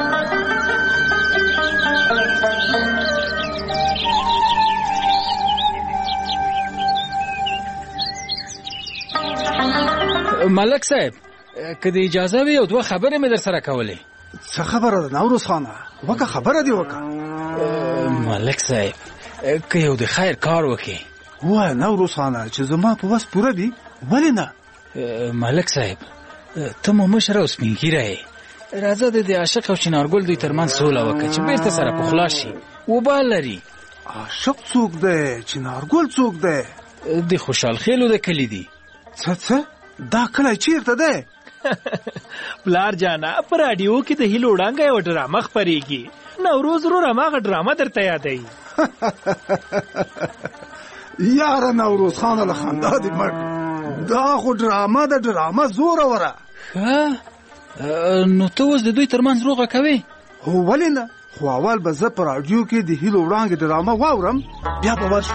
ملک صاحب که د اجازه وي او دوه خبرې مې در سره کولې. څه خبره ده نوروز خانه؟ وکه خبره دی وکه. ملک صاحب که یو د خیر کار وکې. وای نوروز خانه چې زما په وس پوره دي. ولې نه؟ ملک صاحب ته مو مشر او سپین ږیری یې. راځه د عاشق او چنارګل دوی ترمنځ سوله وکړه چې بیرته سره پخلا شي. وبال لري. عاشق څوک دی؟ چنارګل څوک دی؟ د خوشحال خیلو د کلي دي. څه دا کلی چیرته دی؟ پلار جانا په راډیو کې د هیلو وړانګه یوه ډرامه خپرېږي. نوروز ورور هماغه ډرامه درته یادوي. یاره نوروز خانه له خندا دې مړ. دا خو ډرامه ده، ډرامه زوروره. نو ته اوس د دوی ترمنځ روغه کوې؟ هو ولې نه؟ خو اول به زه په راډیو کې د هیلو وړانګې ډرامه واورم، بیا به ورشو.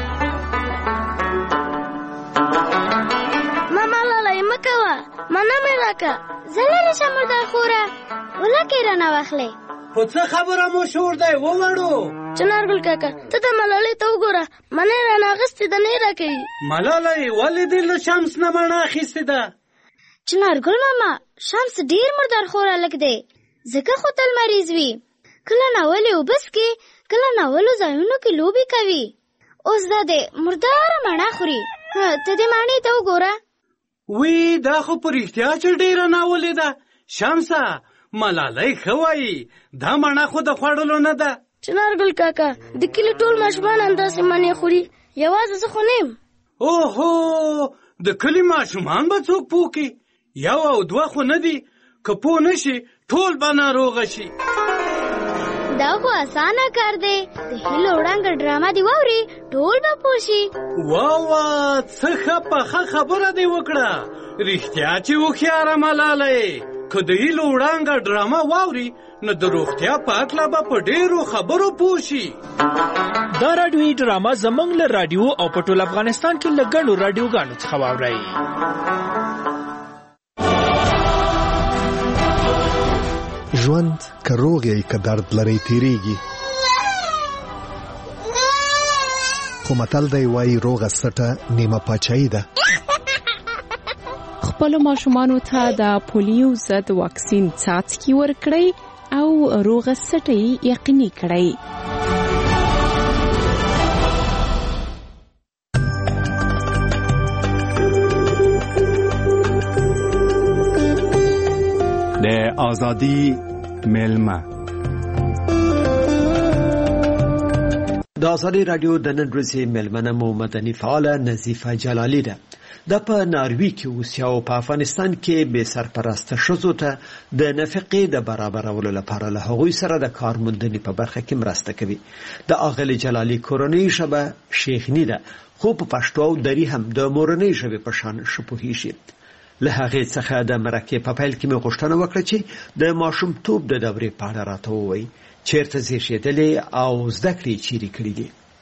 منه مې راکه زه لاړه شم مرداخوره. ولکې رانه واخلې. خو څه خبره مو شور دی ووړو؟ چنارګل کاکا ته د ملالۍ ته وګوره، منه رانه اخیستې ده نه یې راکوي. ملالۍ ولې دې له شمس نه مڼه اخیستې ده؟ چنارګل ماما شمس ډېر مردارخور هلک دی، ځکه خو تل مریض وي. کله ناولې اوبه څښي، کله ناولو ځایونو کې لوبې کوي. اوس دا دی مرداره مڼه خوري. ته دې مڼې ته وګوره. وی دا خو په رښتیا چې ډېره ناولې ده. شمسه ملالۍ ښه وایي، دا مڼه خو د خوړلو نه ده. چنارګل کاکا د کلي ټول ماشومان همداسې مڼې خوري، یوازې زه خو نه یم. اوهو د کلي ماشومان به څوک پوه کړي؟ یو او دوه خو نه دي، که پوه نه شي ټول به ناروغه شي. دا خو اسانه کار دی، د هیلو وړانګه ډرامه دی واوري ټول به پوه شي. واه څه ښه پخه خبره دی وکړه. رښتیا چې هوښیاره ملالۍ، که د هیلو وړانګه ډرامه واوري نو د روغتیا په هکله به په ډېرو خبرو پوه شي. دا راډیویي ډرامه زموږ له راډیو او په ټول افغانستان کې له ګڼو راډیوګانو څخه واورئ. ژوند که روغ یې که درد لرئ تیریږي، خو متل دی وایي روغه سټه نیمه پاچاهي ده. خپلو ماشومانو ته د پولیو ضد واکسین څاڅکي ورکړئ او روغه سټه یقیني کړئ. د آزادی میلمه د آزادی رادیو د نن ورځې میلمنه مو مدني فعاله نظیفه جلالي ده. د په ناروی کې اوسي او په افغانستان کې بې سرپرسته ښځو ته د نفقې د برابرولو لپاره له هغوی سره د کار موندنې په برخه کې مرسته کوي. د اغلې جلالي کورنۍ ژبه شیخني ده، خو په پښتو او دري هم د مورنۍ ژبې په شان ښه پوهېږي. له هغې څخه د مرکې په پیل کې مې غوښتنه وکړه چې د ماشومتوب د دورې په اړه راته ووایي، چیرته زیږېدلې او زده کړې چیرې کړې دي.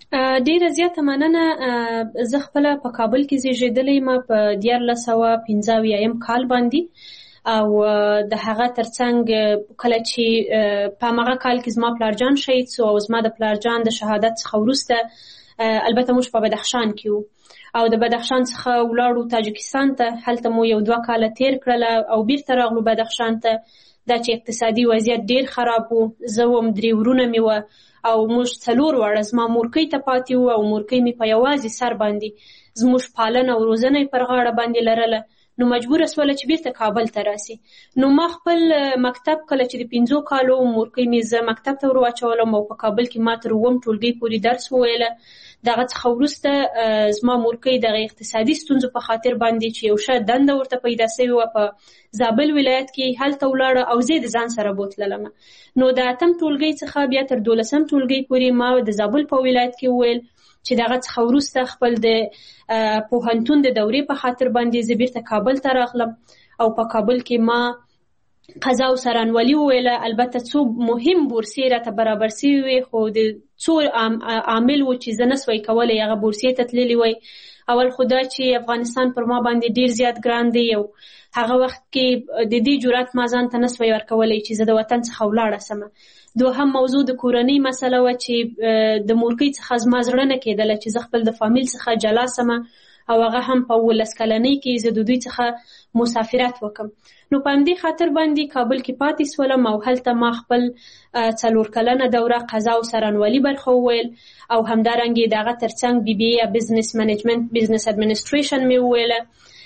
ډیره زیاته مننه. زه خپله په کابل کې زیږېدلې یم په 1985 کال باندې، او د هغه ترڅنګ کله چې په هغه کال کې زما پلارجان شهید سو، او زما د پلارجان د شهادت څخه وروسته البته موږ په بدخشان کې وو، او د بدخشان څخه ولاړو تاجکستان ته. هلته مو 1-2 کاله تیر کړله او بیرته راغلو بدخشان ته. دا چې اقتصادي وضعیت ډیر خراب وو. زه وم 3 ورونه مې وه او موږ 4 واړه زما مورکۍ ته پاتې وو، او مورکۍ مې په یوازې سر باندې زموږ پالنه او روزنه یې پر غاړه باندې لرله. نو مجبوره سوله چې بیرته کابل ته راسي. نو ما خپل مکتب کله چې د 5 کالو مورکۍ مې زه مکتب ته ور واچولم، او په کابل کې ما تر 9 ټولګۍ پورې درس وویله. دغه څخه وروسته زما مورکۍ دغه اقتصادي ستونزو په خاطر باندې چې یو ښه دنده ورته پیدا سوې وه په زابل ولایت کې، هلته ولاړه او زه یې د ځان سره بوتللم. نو د 8م ټولګۍ څخه بیا تر 12م ټولګۍ پورې ما د زابل په ولایت کې وویل، چې دغه څخه وروسته خپل د پوهنتون د دورې په خاطر باندې زه بیرته کابل ته راغلم، او په کابل کې ما قضا او سرانولي وویله. البته څو مهم بورسیې راته برابر سوي وې، خو د څو عامل و چې زه نسوی کولی هغه بورسیې ته تللي وی. اول خو دا چې افغانستان پر ما باندې ډیر زیات ګران دی، او هغه وخت کې د دې جرأت ما ځان ته نسوی ورکولی چې زه د وطن څخه ولاړه سمه. دوهم موضوع د کورنۍ مسله وه چې د مورکۍ څخه زما زړه نه کېدله چې زه خپل د فامیل څخه جلا سمه، او هغه هم په 19 کلنۍ کې زه د دوی څخه مسافرت وکم. نو په همدې خاطر باندې کابل کې پاتې سولم، او هلته ما خپل 4 کلنه دوره قضا او سرانولي برخه وویل، او همدارنګه دغه ترڅنګ BBA یا بزنس منیجمنت بزنس اډمنسټریشن مې وویله.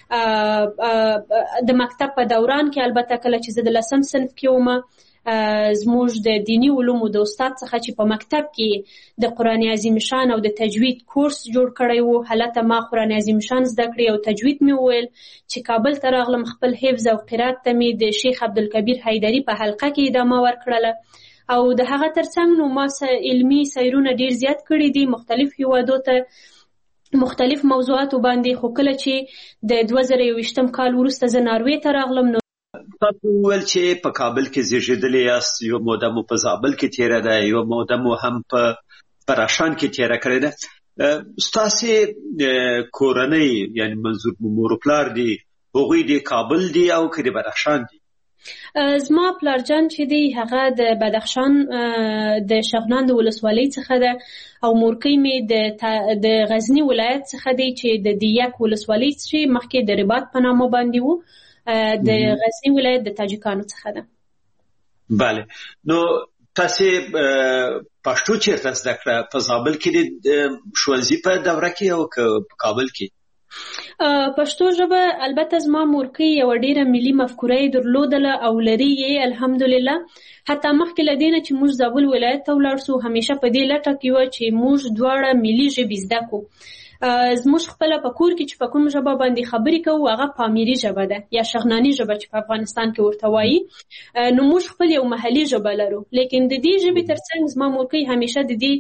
د مکتب په دوران کې البته کله چې زه د 10م صنف کې وم، زموږ د دینی علومو د استاد څخه چې په مکتب کې د قرآن عظیم شان او د تجوید کورس جوړ کړی وو، هلته ما قرآن عظیم شان زده کړی او تجوید مې وویل. چې کابل ته راغلم خپل حفظ او قرات ته مې د شیخ عبدالکبیر حیدری په حلقه کې ادامه ورکړله، او د هغه ترڅنګ نو ما علمي سیرونه ډیر زیات کړي دي مختلف هیوادو ته مختلف موضوعاتو باندې. خو کله چې د 2021 کال وروسته زه ناروې ته راغلم، نو تاسو ویل چې په کابل کې زیږېدلې یاست، یو موده مو په زابل کې تیره ده، یو موده مو هم په بدخشان کې تیره کړې ده. ستاسې کورنۍ یعنی منظور مور و پلار دي، هغوی د کابل دي او که د بدخشان دي؟ زما پلارجان چې دی هغه د بدخشان د شغنان د ولسوالۍ څخه ده، او مورکۍ مې د غزنی ولایت څخه دی چې د دیک ولسوالۍ چې مخکې د رباط په نامه باندې وو، د غزنی ولایت د تاجکانو څخه ده. بله. نو تاسې پښتو چیرته زده کړه؟ په زابل کې د ښوونځي په دوره کې او که په کابل کې؟ پښتو ژبه البته زما مورکۍ یوه ډیره ملي مفکوره یې درلودله او لري یې الحمدلله. حتی مخکې له دې نه چې موږ زابل ولایت ته ولاړ سو، همیشه په دې لټه کې وه چې موږ دواړه ملي ژبې زده کړو. زموږ خپله په کور کې چې په کوم ژبه باندې خبرې کوو هغه پامیري ژبه ده یا شغناني ژبه چې په افغانستان کې ورته وایي. نو موږ خپل یو محلي ژبه لرو، لیکن د دې ژبې ترڅنګ زما مورکۍ همیشه د دې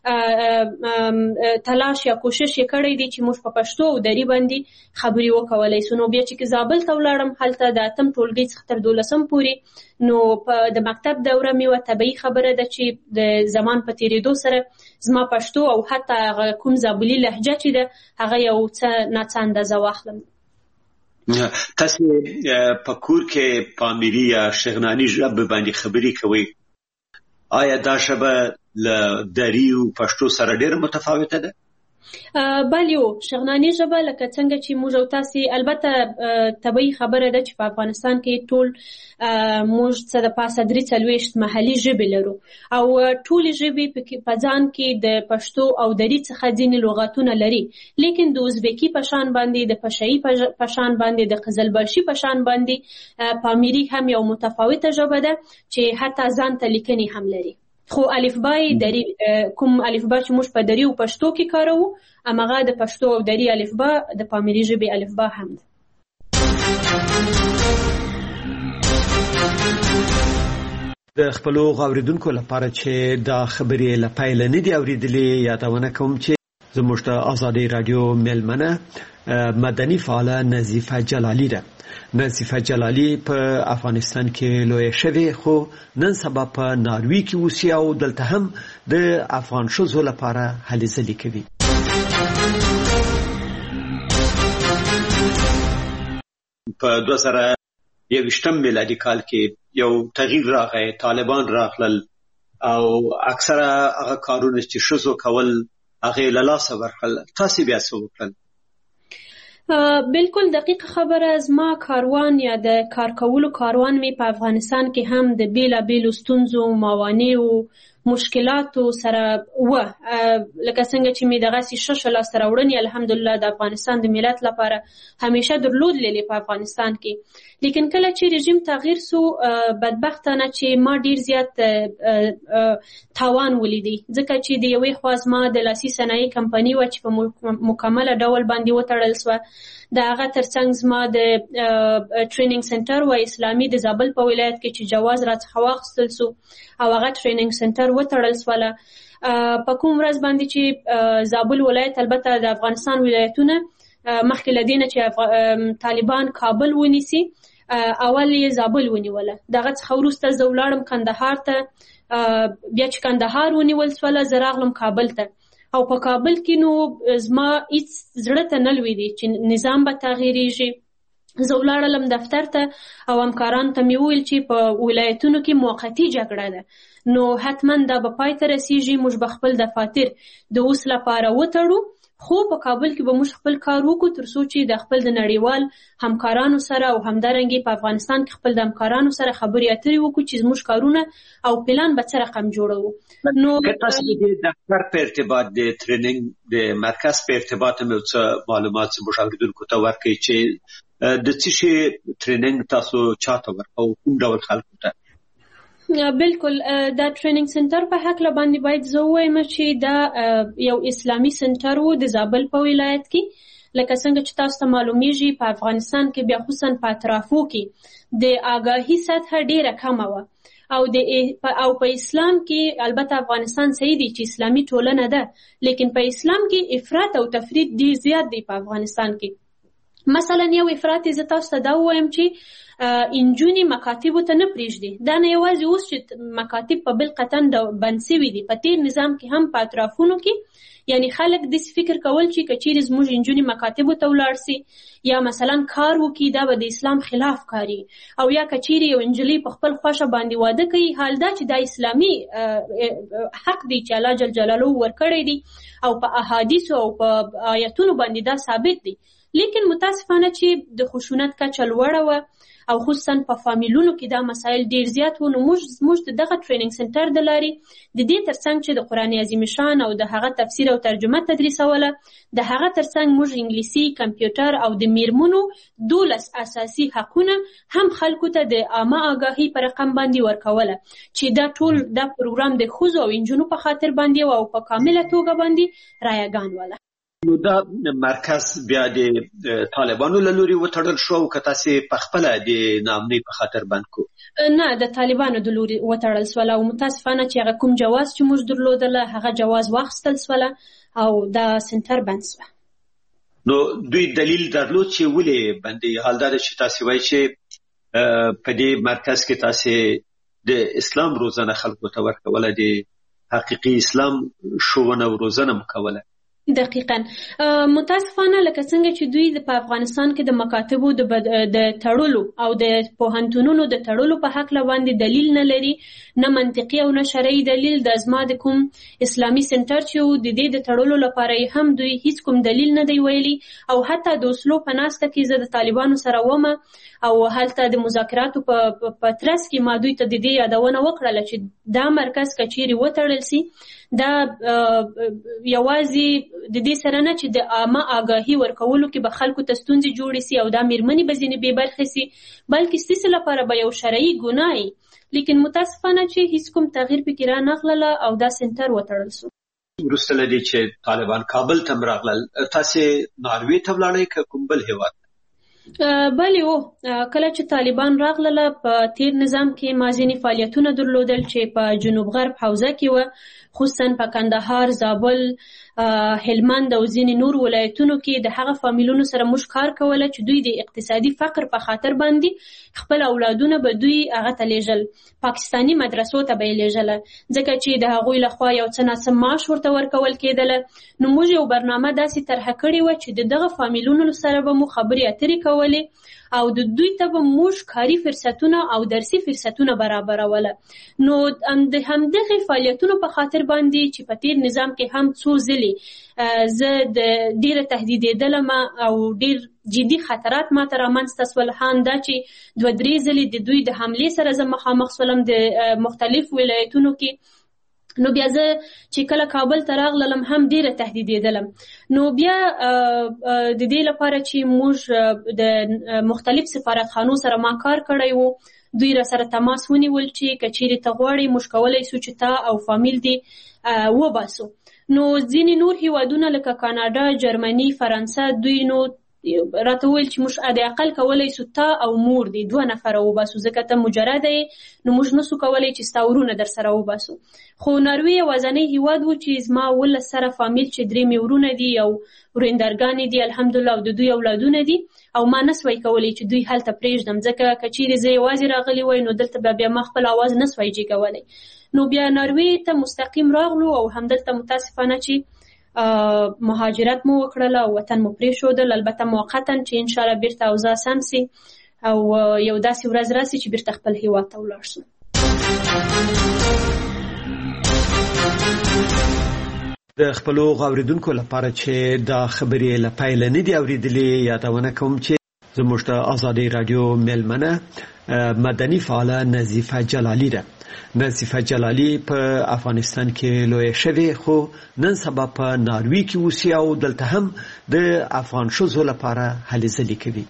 تلاش یا کوشش یې کړی دی چې موږ په پښتو او دري باندې خبرې وکولی سو. نو بیا چې زابل ته ولاړم، هلته د 8م ټولګۍ څخه تر 12م پورې نو د مکتب دوره مې وه. طبیعي خبره ده چې د زمان په تېرېدو سره زما پښتو او حتی کوم زابلي لهجه چې ده هغه یو څه ناڅه اندازه واخلم. تاسې په کور کې پامیري یا شغناني ژبه باندې خبرې کوئ، آیا دا ژبه له دري او پښتو سره ډېره متفاوته ده؟ بله، شغناني ژبه لکه څنګه چې موږ او تاسې البته طبیعي خبره ده چې په افغانستان کې ټول موږ څه د پاسه 43 محلي ژبې لرو، او ټولې ژبې په ځان کې د پښتو او دري څخه ځینې لغاتونه لري، لیکن د ازبکي په شان باندې، د پشهیي په شان باندې، د قزلباشي په شان باندې پامیري هم یو متفاوته ژبه ده چې حتی ځان ته لیکنې هم لري. خو الفبای دري کوم الفبا چې موږ په دري او پښتو کې کاروو، هماغه د پښتو او دري الفبا د پامیري ژبې الفبا هم ده. د خپلو اوریدونکو لپاره چې دا خبرې له پیله نه دي اوریدلې، یادونه کوم چې زموږ د آزادۍ رادیو مېلمنه مدني فعاله نظیفه جلالي ده. نظیفه جلالي په افغانستان کې لویه شوې خو نن سبا په ناروی کې اوسي او دلته هم د افغان ښځو لپاره هلې ځلې کوي. په 2021 میلادي کال کې یو تغییر راغی، طالبان راغلل او اکثره هغه کارونه چې ښځو کول هغه له لاسه ورکړل. تاسو بیا څه وکړل؟ بالکل دقیق خبره. زما کاروان یا د کار کولو کاروان می په افغانستان کې هم د بیلابیلو ستونزو، موانعو، مشکلاتو سره لکه څنګه چې می دغه ښه لاسته راوړنې الحمدلله د افغانستان د ملت لپاره همیشه درلودلې په افغانستان کې. لیکن کله چې رژیم تغییر سو، بدبختانه چې ما ډیر زیات تاوان ولیدی، ځکه چې د یوې خوا زما د لاسي صنایع کمپنی و چې په مکمله ډول باندې وتړل سوه. د هغه ترڅنګ زما د ټریننګ سنټر و اسلامي د زابل په ولایت کې چې جواز راڅخه واخیستل سو او هغه ټریننګ سنټر وتړل سوله. په کوم ورځ باندې چې زابل ولایت، البته د افغانستان ولایتونه مخکې له دې نه چې طالبان کابل ونیسي، اول یې زابل ونیوله. دغه څخه وروسته زه ولاړم کندهار ته. بیا چې کندهار ونیول سوله، زه راغلم کابل ته او په کابل کې نو زما هیڅ زړه ته نه لوېدی چې نظام به تغییریږي. زه ولاړلم دفتر ته او همکارانو ته مې وویل چې په ولایتونو کې موقتي جګړه ده، نو حتما دا به پای ته رسیږي. موږ به خپل دفاتر د اوس لپاره وتړو، خو په کابل کې به موږ خپل کار وکړو تر څو چې د خپل د نړیوال همکارانو سره او همدارنګې په افغانستان کې خپل د همکارانو سره خبرې اترې وکړو چې زموږ کارونه او پلان به څه رقم جوړوو. نو که تاسو د دفتر په ارتباط د ټریننګ د مرکز په ارتباط مې څه معلومات زموږ اوریدونکو ته ورکړئ چې د څه شي ټریننګ تاسو چاته ورکوئ، کوم ډول خلکو ته؟ بالکل دا ټریننګ سنټر په حق باندې باید زه ووایم چې دا یو اسلامي سنټر و د زابل په ولایت کې. لکه څنګه چې تاسو ته معلومیږي په افغانستان کې بیا خصوصا په اطرافو کې د آگاهی سطح ډیره کمه وه او په اسلام کې، البته افغانستان صحیح دی چې اسلامي ټولنه ده، لیکن په اسلام کې افراط او تفریط ډیر زیات دی په افغانستان کې. مثلا یو افراط زه تاسو ته دا ووایم چې انجونې مکاتبو ته نه پرېږدي. دا نه یوازې اوس چې مکاتب په بل قطن بند سوي دي، په تیر نظام کې هم په اطرافونو کې یعنی خلک داسې فکر کول چې که چیرې زموږ انجونې مکاتبو ته ولاړ سي یا مثلا کار وکړي دا به د اسلام خلاف کاري، او یا که چیرې یو نجلۍ په خپل خوښه باندې واده کوي، حال دا چې دا اسلامي حق دی چې الله جل جلاله ورکړی دی او په احادیثو او په آیتونو باندې دا ثابت دی. لیکن متاسفانه چې د خشونت کچه لوړه وه او خصوصا په فامیلونو کې دا مسایل ډیر زیات وو. نو موږ دغه ټریننګ سنټر د لارې د دې ترڅنګ چې د قرآن عظیم شان او د هغه تفسیر او ترجمه تدریسوله، د هغه ترڅنګ موږ انګلیسي، کمپیوټر او د میرمنو 12 اساسي حقونه هم خلکو ته د عامه آگاهی پر رقم باندې ورکوله چې دا ټول دا پروګرام د ښځو او نجونو په خاطر باندې او په کامله توګه باندې رایګان وله. نو دا مرکز بیا د طالبانو له لوري وتړل شو او که تاسې په خپله د ناامنۍ په خاطر بند کو؟ نه، د طالبانو د لوري وتړل سوله او متاسفانه چې هغه کوم جواز چې موږ درلودله هغه جواز واخیستل سوله او دا سنټر بند سوه. نو دوی دلیل درلود چې ولې بندي؟ حال دا چې تاسې وایي چې په دې مرکز کې تاسې د اسلام روزنه خلکو ته ورکوله، د حقیقي اسلام ښوونه او روزنه م کوله. دقیقاً متاسفانه لکه څنګه چې دوی په افغانستان کې د مکاتبو د تړلو او د پوهنتونونو د تړلو په حق باندې دلیل نه لري، نه منطقي او نه شرعي دلیل. د ازما د کوم اسلامي سنټر چې د دې د تړلو لپاره هم دوی هیڅ کوم دلیل نه دی ویلي. او حتی د اوسلو په ناسته کې زه د طالبانو سره ومه او هلته د مذاکراتو په ترڅ کې ما دوی ته د دې یادونه وکړله چې دا مرکز که چیرې وتړل سي دا یوازې د دې سره نه چې د عامه آگاهی ورکولو کې به خلکو ته ستونزې جوړې سي او دا میرمنې به ځینې بې برخې سي، بلکې ستاسو لپاره به یو شرعي ګناه وي. لیکن متاسفانه چې هیڅ کوم تغییر پکې را نغلله او دا سنټر وتړل سو. وروسته له دې چې طالبان کابل ته راغلل، تاسې ناروې ته ولاړئ که کوم بل هېواد؟ بله کله چې طالبان راغلله په تیر نظام کې ما ځینې فعالیتونه درلودل چې په جنوب غرب حوزه کې وه، خصوصا په کندهار، زابل هلمند او ځینې نور ولایتونو کې د هغه فامیلونو سره موږ کار کوله چې دوی د اقتصادي فقر په خاطر باندې خپل اولادونه به دوی هغه ته لیږل، پاکستاني مدرسو ته به یې لیږله، ځکه چې د هغوی لخوا یو څه ناڅه معاش ورته ورکول کېدله. نو موږ یو برنامه داسې طرحه کړې وه چې د دغه فامیلونو سره به مو خبرې اترې کولې او د دوی ته به موږ کاري فرصتونه او درسي فرصتونه برابروله. نو د همدغې فعالیتونو په خاطر باندې چې په تیر نظام کې هم څو ځلې زه د ډېره تهدیدېدلم او ډېر جدي خطرات ماته رامنځته سول، هم دا چې 2-3 ځلې د دوی د حملې سره زه مخامخ سولم د مختلف ولایتونو کې. نو بیا زه چې کله کابل ته راغلم هم ډېره تهدیدېدلم. نو بیا د دې لپاره چې موږ د مختلف سفارتخانو سره ما کار کړی وو، دوی را سره تماس ونیول چې که چیرې ته غواړې موږ کولی سو چې تا او فامیل دې وباسو. نو ځینې نور هیوادونه لکه کاناډا، جرمني، فرانسه، دوی نو راته وویل چې موږ د اقل کولی سو تا او مور دې 2 نفره وباسو، ځکه ته مجرده یې نو موږ نسو کولی چې ستا ورونه در سره وباسو. خو ناروې یوازنی هیواد و چې زما 18 سره فامیل چې 3 مې ورونه دي او ورېندرګانې دي الحمدلله او د دوی اولادونه دي او ما نسوی کولی چې دوی هلته پرېږدم، ځکه که چیرې زه یوازې راغلی وای نو دلته به بیا ما خپل اواز نسوی جګولی. نو بیا ناروې ته مستقیم راغلو او همدلته متاسفانه چې مهاجرت مو وکړله او وطن مو پرېښودل، البته موقتا چې انشاءالله بیرته اوضاع سم سي او یو داسې ورځ راسي چې بیرته خپل هیواد ته ولاړ شو. د خپلو غوریدونکو لپاره چې دا خبرې له پیله نه دي اورېدلې یادونه کوم چې زموږ د ازادۍ راډیو میلمنه مدني فعاله نظیفه جلالي ده. نظیفه جلالي په افغانستان کې لویه شوې خو نن سبا په ناروې کې اوسي او دلته هم د افغان ښځو لپاره هلې ځلې کوي.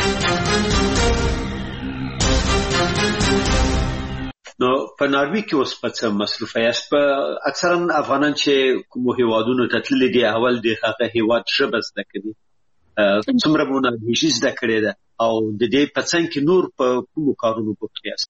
نو په ناروې کې اوس په څه مصروفه یاست؟ په اکثرا افغانان چې کومو هیوادونو ته تللي دي اول د هغه هیواد ژبه زده کوي، څومره مو نرویژي زده کړې ده او د دې په څنګ کې نور په کومو کارونو بوخت یاست؟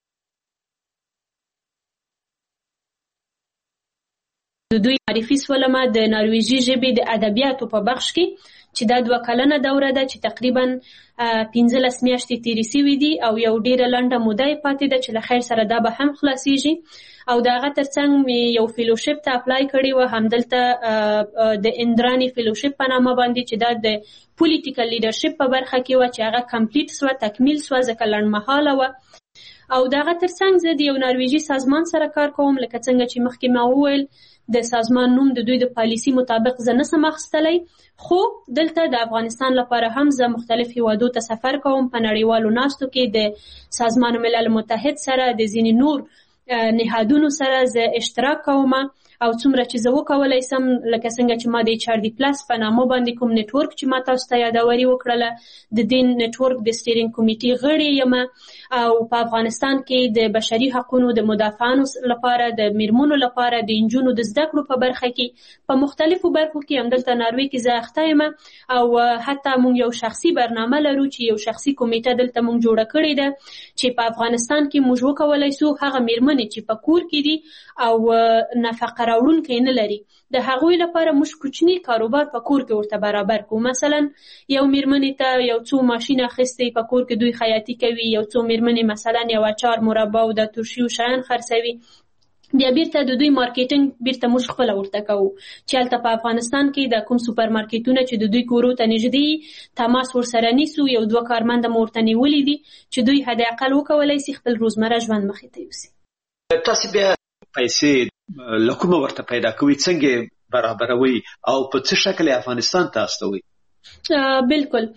د دوی معرفي سولمه د نرویژي ژبې د ادبیاتو په بخش کې چې دا 2 کلنه دوره ده چې تقریبا 15 میاشتې تیرې سوي دي او یو ډیره لنډه موده یې پاتې ده چې له خیر سره دا به هم خلاصیږي. او د هغه ترڅنګ مې یو فیلوشپ ته اپلای کړی و، همدلته د اندرانی فیلوشپ په نامه باندې چې دا د پولیټیکل لیډرشپ په برخه کې و چې هغه کمپلیټ سوه، تکمیل سوه، ځکه لنډمهاله وه. او د هغه ترڅنګ زه د یو نرویژي سازمان سره کار کوم، لکه څنګه چې مخکې ما وویل د سازمان نوم د دوی د پالیسي مطابق زه نسم اخیستلی، خو دلته د افغانستان لپاره هم زه مختلف هیوادو ته سفر کوم. په نړیوالو ناستو کې د سازمان ملل متحد سره د ځینې نور نهادونو سره زه اشتراک کوم او څومره چې زه وکولی سم، لکه څنګه چې ما د HRD+ په نامه باندې کوم نیټورک چې ما تاسو ته یادوري وکړله، د دې نیټورک د سټیرینګ کمیټې غړی یم او په افغانستان کې د بشري حقونو د مدافعانو لپاره، د میرمنو لپاره، د انجونو د زده کړو په برخه کې په مختلفو برخو کې همدلته ناروې کې زه اخته یم او حتی موږ یو شخصي برنامه لرو چې یو شخصي کمیټه دلته موږ جوړه کړې ده چې په افغانستان کې موږ وکولی سو هغه میرمنې چې په کور کې دي او نفقه راوړونکی نه لري، د هغوی لپاره موږ کوچني کاروبار په کور کې ورته برابر کوو. مثلا یو میرمنې ته یو څو ماشین اخیستی په کور کې دوی خیاطي کوي، یو څو میرمنې مثلا یو اچار، مربا او د ترشیو شیان خرڅوي، بیا بیرته د دوی مارکیټینګ بیرته موږ خپله ورته کوو چې هلته په افغانستان کې د کوم سوپر مارکیټونه چې د دوی کورو ته نږدې تماس ورسره نیسو، 1-2 کارمنده مو ورته نیولي دي چې دوی حد اقل وکولی سي خپل روزمره ژوند مخې ته یوسي. تاسو بیا پیسې له کومه ورته پیدا کوئ، څنګه برابروي او په څه شکل افغانستان ته استوئ؟ بالکل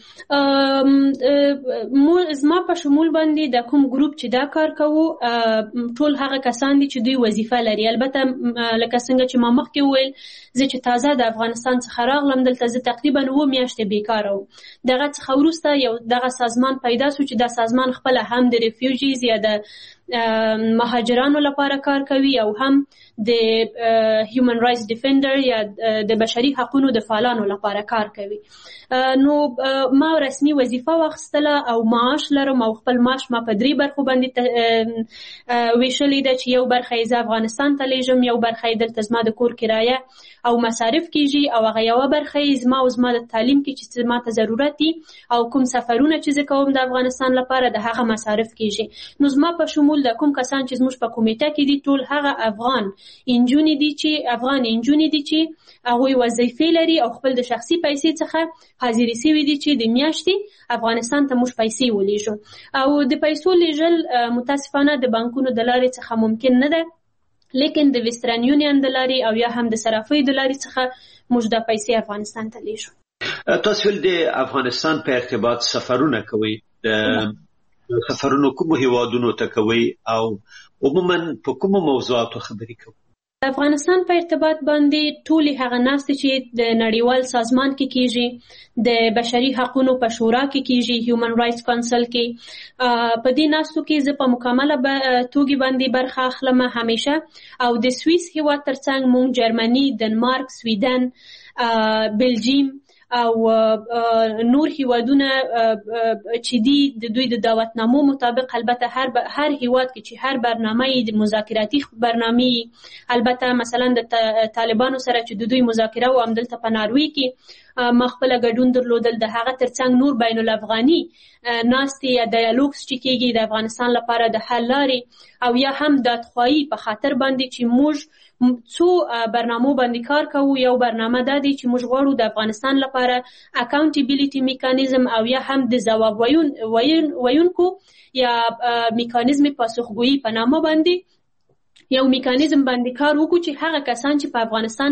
زما په شمول باندې د کوم ګروپ چې دا کار کوو ټول هغه کسان دي چې دوی وظیفه لري. البته لکه څنګه چې ما مخکې وویل زه چې تازه د افغانستان څخه راغلم دلته زه تقریبا 9 میاشتې بیکاره وم. دغه څخه وروسته یو دغه سازمان پیدا شو چې دا سازمان خپله هم د ریفیوجیز یا د مهاجرانو لپاره کار کوي او هم د هیومن رایټس ډیفندر یا د بشري حقوقو د فعالانو لپاره کار کوي. نو ما رسمي وظیفه واخیستله او معاش لرم او خپل معاش ما په 3 برخو باندې ویشلې ده چې یو برخه یې افغانستان ته لیږم، یو برخه یې دلته زما د کور کرایه او مصارف کیږي او هغه یو برخه یې زما د تعلیم کې چې ما ته ضرورت دي او کوم سفرونه چې زه کوم د افغانستان لپاره د هغه مصارف کیږي. نو زما په شمول د کوم کسان چې زموږ په کمیټه کې دي ټول هغه افغان انجونې دي چې هغوی وظیفې لري او خپل د شخصي پیسې څخه حاضرې سوي دي چې د میاشتې افغانستان ته موږ پیسې ولیږو. او د پیسو لیږل متاسفانه د بانکونو د لارې څخه ممکن نه ده، لیکن د ویسټرن یونین د لارې او یا هم د صرافۍ د لارې څخه موږ د پیسې افغانستان ته لیږو. تاسو ول د افغانستان په ارتباط سفرونه کوي، د سفرونو کوم هیوادونو ته کوي او عموما په کوم موضوعاتو خبرې کوي؟ د افغانستان په ارتباط باندې ټولې هغه ناستې چې د نړیوال سازمان کې کیږي، د بشري حقوقو په شورا کې کیږي، هیومن رایټس کونسل کې، په دې ناستو کې زه په مکمله توګه باندې برخه اخلم همیشه. او د سویس هیواد ترڅنګ مونږ جرمني، دنمارک، سویډن، بلجیم او نور هیوادونه چې دي د دوی د دعوتنامو مطابق، البته هر هیواد کې چې هر برنامه د مذاکراتی برنامه، البته مثلا د طالبانو سره چې د دوی مذاکره و همدلته په ناروی کې ما خپل ګډون درلودل، د هغه ترڅنګ نور بین الافغاني ناستې یا ډایالوګز چې کېږي د افغانستان لپاره د حل لارې او یا هم دادخواهي په خاطر باندې چې موږ څو برنامو باندې کار کوو. یو برنامه دا دی چې موږ غواړو د افغانستان لپاره اکاونټیبیلیټي میکانیزم او یا هم د ځواب ویونکو یا میکانیزم پاسخګویي په نامه باندې یو میکانیزم باندې کار وکړو چې هغه کسان چې په افغانستان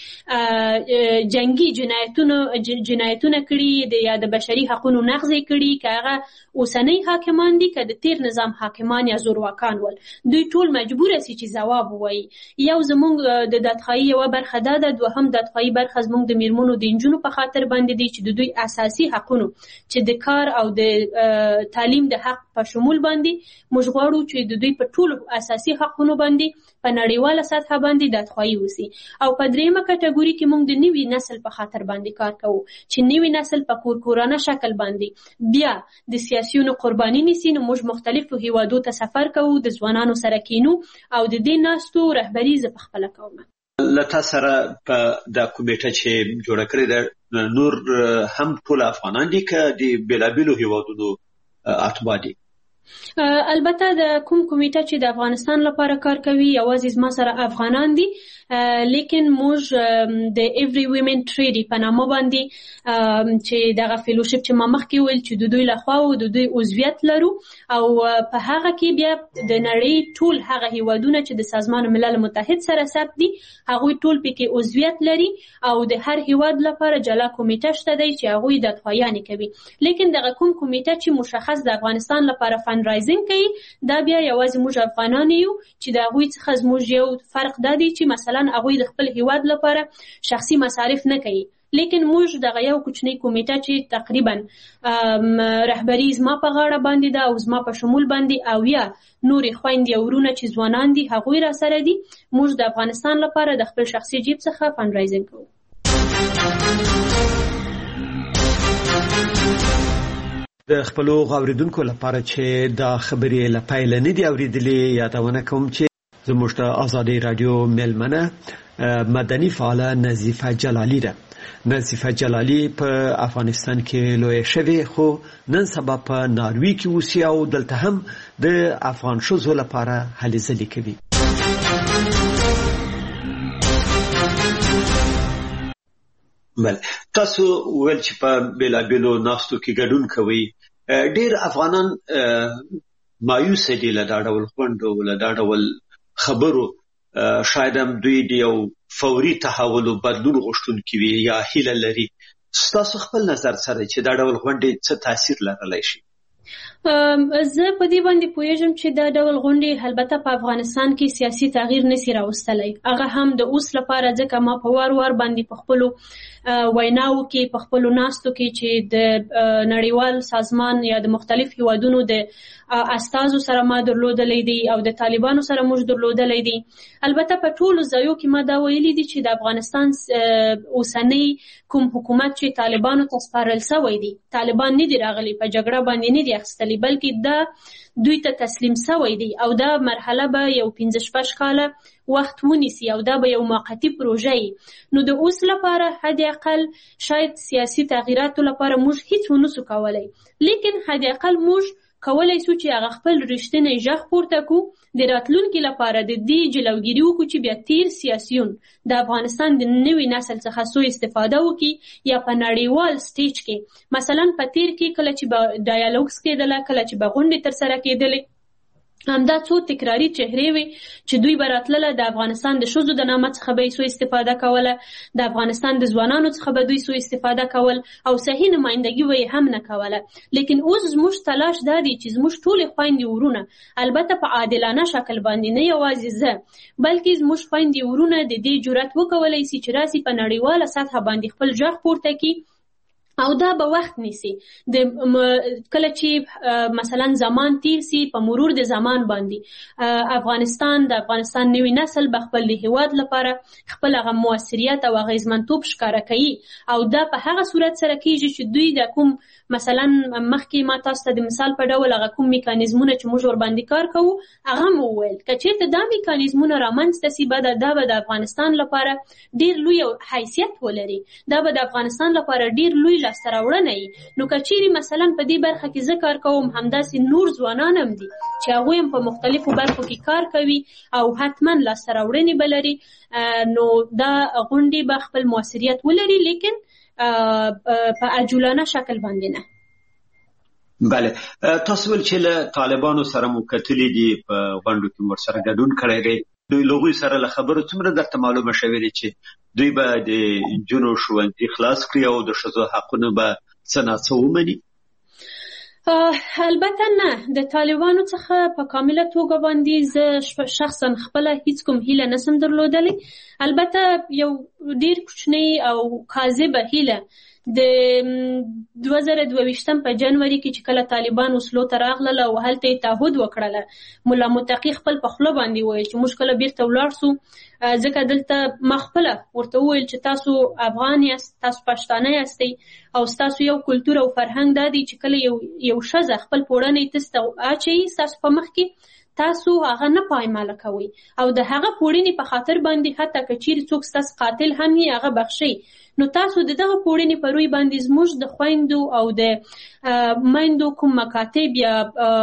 کې جنگي جنایتونه کړي یا د بشري حقوقو نقض کړي، که هغه اوسنۍ حاکمان دي که د تیر نظام حاکمان یا زورواکان ول، دوی ټول مجبور سي چې ځواب ووایي. یو زموږ د دادخواهي یو برخه ده، دوهم دادخواهي برخه زموږ د میرمنو د انجونو په خاطر باندې دي چې د دوی اساسي حقوقو چې د کار او د تعلیم د حق په شمول باندې موږ غواړو چې د دوی په ټولو اساسي حقوقو باندې په نړیواله سطح باندې دادخواهي وسی. او په دریمه کټګوري کې موږ د نوي نسل په خاطر باندې کار کوو چې نوي نسل په کورکورانه شکل باندې بیا د سیاسيونو قرباني نیسي. نو موږ مختلفو هیوادو ته سفر کوو، د ځوانانو سره کینو او د دې ناستو رهبري زه په خپل کوم. لته سره په د کمیټه چې جوړ کړی د نور هم ټول افغانان دي که د بلابلو هیوادونو اتباع دي؟ البته د کوم کمیټه چې د افغانستان لپاره کار کوي یوازې زما سره افغانان دي، لیکن موږ د ایوری ویمن ټریډي په نامه باندې چې دغه فیلوشپ چې ما مخکې ویل چې د دوی لخوا او د دوی عضویت لرو او په هغه کې بیا د نړۍ ټول هغه هیوادونه چې د سازمان ملل متحد سره ثبت دي هغوی ټول پکې عضویت لري او د هر هیواد لپاره جلا کمیټه شته دی چې هغوی دادخواهیانې کوي. لیکن دغه کوم کمیټه چې مشخص د افغانستان لپاره فنډرایزینګ کوي دا بیا یوازې موږ افغانان یو چې د هغوی څخه زموږ یو فرق دا دی چې مثلا هغوی د خپل هیواد لپاره شخصي مصارف نه کوي، لیکن موږ دغه یو کوچنی کمیټه چې تقریبا رهبری زما په غاړه باندې ده او زما په شمول باندې او یا نورې خویندې او ورونه چې ځوانان دي هغوی را سره دي، موږ د افغانستان لپاره د خپل شخصي جیب څخه فنډرایزینګ کوو. د خپلو غوړیدونکو لپاره چې دا خبرې له پیل نه دی اوریدلې یادونه کوم چې زموږ د آزادۍ رادیو ملمنه مدني فعاله نظیفه جلالی ده. نظیفه جلالی په افغانستان کې لوی شوی خو نن سبا په ناروی کې اوسي او دلته هم د افغان ښځو لپاره هلې ځلې کوي. بله تاسو ویل چې په بېلابېلو ناستو کې ګډون کوئ. ډېر افغانان مایوسه دي له دا ډول غونډو له دا ډول خبرو، شاید هم دوی د یو فوري تحول او بدلون غوښتونکي وي یا هیله لري. ستاسو خپل نظر سره چې دا ډول غونډې څه تاثیر لرلی شي؟ زه په دې باندې پوهیږم چې دا ډول غونډې البته په افغانستان کې سیاسي تغییر نشي راوستلی. هغه هم د اوس لپاره ځکه ما په وار باندې په خپلو ویناو کې په خپلو ناستو کې چې د نړیوال سازمان یا د مختلف هیوادونو د استازو سره ما درلودلی دي او د طالبانو سره موږ درلودلی دي. البته په ټولو ځایو کې ما دا ویلي دي چې د افغانستان اوسنی کوم حکومت چې طالبانو ته سپارل شوی دی، طالبان نه دي راغلي په جګړه باندې نه دي اخیستلي، بلکې دا دوی ته تسلیم شوی دی او دا مرحله به یو 15-16 کاله وخت ونیسي او دا به یو موقتی پروژه وي. نو د اوس لپاره حد اقل شاید سیاسي تغییراتو لپاره موږ هیڅ ونسو کولی، لیکن حد اقل موږ کولای شو چې هغه خپل رښتینی غږ پورته کړو، د راتلونکي لپاره د دې جلوګیري وکړو چې بیا تیر سیاسیون د افغانستان د نوي نسل څخه سوء استفاده وکړي یا په نړیوال سټیج کې مثلا په تیر کې کله چې به ډایالوګز کېدله، کله چې به غونډې ترسره کېدلې، همدا څو تکراری چهرې وي چې دوی به راتلله د افغانستان د ښځو د نامه څخه به یې سوء استفاده کوله، د افغانستان د ځوانانو څخه به دوی سوء استفاده کول او صحیح نمایندګي به یې هم نه کوله. لیکن اوس زموږ تلاش دا دی چې زموږ ټولې خویندې ورونه البته په عادلانه شکل باندې نه یوازې زه بلکې زموږ خویندې ورونه د دې جرأت وکولی سي چې راسي په نړیواله سطحه باندې خپل غږ پورته کړي او دا به وخت نیسي. د کله چې مثلا زمان تیر سي په مرور د زمان باندې د افغانستان نوی نسل به خپل هیواد لپاره خپل هغه موثریت او اغیزمنتوب ښکاره کوي او دا په هغه صورت سره کیږي چې دوی د کوم مثلا مخکې ما تاسو ته د مثال په ډول هغه کوم میکانیزمونه چې موږ ورباندې کار کوو هغه مو وویل که چېرته دا میکانیزمونه رامنځته سي دا به د افغانستان لپاره ډېر لوی حیثیت ولري، دا به د افغانستان لپاره ډېر لوی لاسته راوړنه وي. نو که چیرې مثلا په دې برخه کې زه کار کوم، همداسې نور ځوانان هم دي چې هغوی هم په مختلفو برخو کې کار کوي او حتما لاسته راوړنې به لري، نو دا غونډې به خپل موثریت ولري، لیکن په عجولانه شکل باندې نه. بله، تاسو ول چې له طالبانو سره مو کتلې دي په غونډو کې ورسره ګډون کړی دی، دوی له هغوی سره له خبرو څومره درته معلومه شوې ده چې دوی به د نجونو ښوونځي خلاص کړي او د ښځو حقونه به څه ناڅه ومني؟ البته نه، د طالبانو څخه په کامله توګه باندې زه شخصا خپله هیڅ کوم هیله نسم درلودلی. البته یو ډیر کوچنی او کاذبه هیله د 2022 په جنوري کې چې کله طالبان وسلو ته راغلل او هلته یې تعهد وکړله، ملا متقي خپل په خوله باندې وویل چې موږ کله بیرته ولاړ سو، ځکه دلته ما خپله ورته وویل چې تاسو افغان یاست، تاسو پښتانه یاستئ او ستاسو یو کلتور او فرهنګ دا دی چې کله یو ښځه خپل پوړنی تاسو ته اچوي ستاسو په مخ کې تاسو هغه نه پایماله کوئ او د هغه پوړنې په خاطر باندې حتی که چیرې څوک ستاسو قاتل هم یې هغه بخښئ، نو تاسو د دغه پوړنې په روی باندې زموږ د خویندو او د میندو کوم مکاتب یا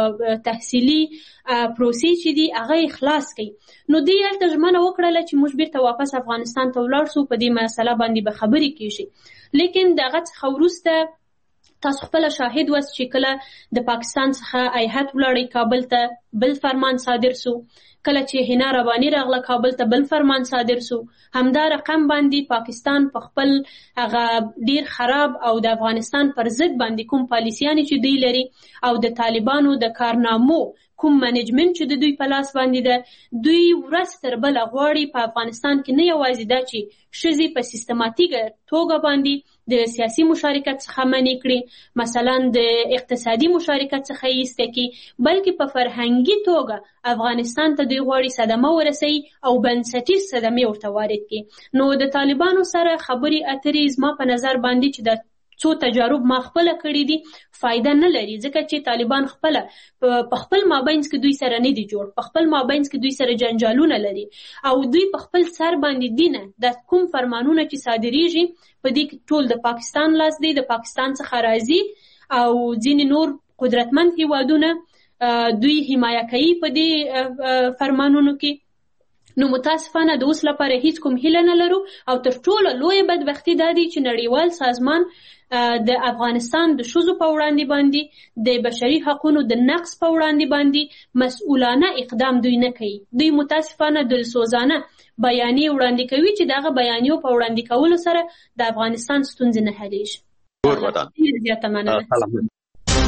تحصیلي پروسې چې دي هغه یې خلاص کړئ. نو دوی هلته ژمنه وکړله چې موږ بیرته واپس افغانستان ته ولاړ سو، په دې مسله باندې به خبرې کیږي. لیکن د هغه څخه وروسته تاسو خپله شاهد واست چې کله د پاکستان څخه هیات ولاړی کابل ته، بل فرمان صادر سو، کله چې حنا رباني راغله کابل ته بل فرمان صادر سو. همدا رقم باندې پاکستان په خپل هغه ډیر خراب او د افغانستان پر ضد باندې کوم پالیسیانې چې دوی لري او د طالبانو د کارنامو کوم منیجمنت چې د دوی په لاس باندې ده، دوی ورځ تر بله غواړي په افغانستان کې نه یوازې دا چې ښځې په سیستماتیکه توګه باندې د سیاسي مشارکت څخه منع کړي، مثلا د اقتصادي مشارکت څخه یې ایسته کړي، بلکې په فرهنګي توګه افغانستان ته دوی غواړي صدمه ورسوي او بنسټیز صدمې ورته وارد کړي. نو د طالبانو سره خبرې اترې زما په نظر باندې چې د څو تجارب ما خپله کړي دي فایده نه لري، ځکه چې طالبان خپله په خپل مابینځ کې دوی سره نه دي جوړ، په خپل مابینځ کې دوی سره جنجالونه لري او دوی په خپل سر باندې دینه د کوم فرمانونه چې صادریږي په دې کې ټول د پاکستان لاس دی، د پاکستان څخه راځي او ځینې نور قدرتمند هیوادونه دوی حمایه کوي په دې فرمانونو کې. نو متاسفانه د اوس لپاره هیڅ کوم هیله نه لرو او تر ټولو لویه بدبختي دا دی چې نړیوال سازمان د افغانستان د ښځو په وړاندې باندې د بشري حقونو د نقض په وړاندې باندې مسؤلانه اقدام دوی نه کوي. دوی متاسفانه دلسوزانه بیانیې وړاندې کوي چې دغه بیانیو په وړاندې کولو سره د افغانستان ستونزې نه حلیږي. زیاته مننه.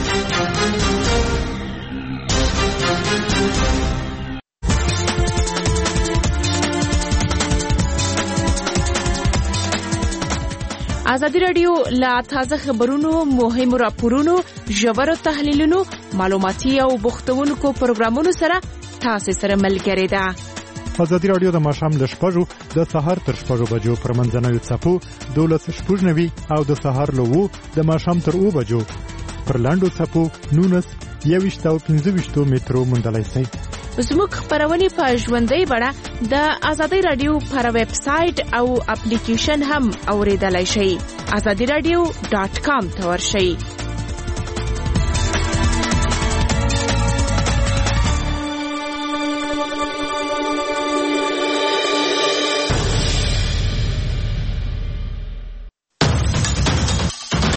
ازادي راډیو لا تازه خبرونو، مهمو راپورونو، ژورو تحلیلونو، معلوماتي او بوختونکو پروګرامونو سره تاسو سره ملګری ده. ازادي راډیو د ماښام له 6 د سهار تر 6 بجو پر منځنوي څپو 12:90 او د سهار له 2 د ماښام تر 2 بجو پر لاندو څپو 19 او 25 مترو موندلای شئ. زموږ خبرونه په ژوندۍ بڼه د ازادي راډیو پر ویب سټ او اپلیکیشن هم اوریدلای شئ. azadiradio.com ته ورشئ.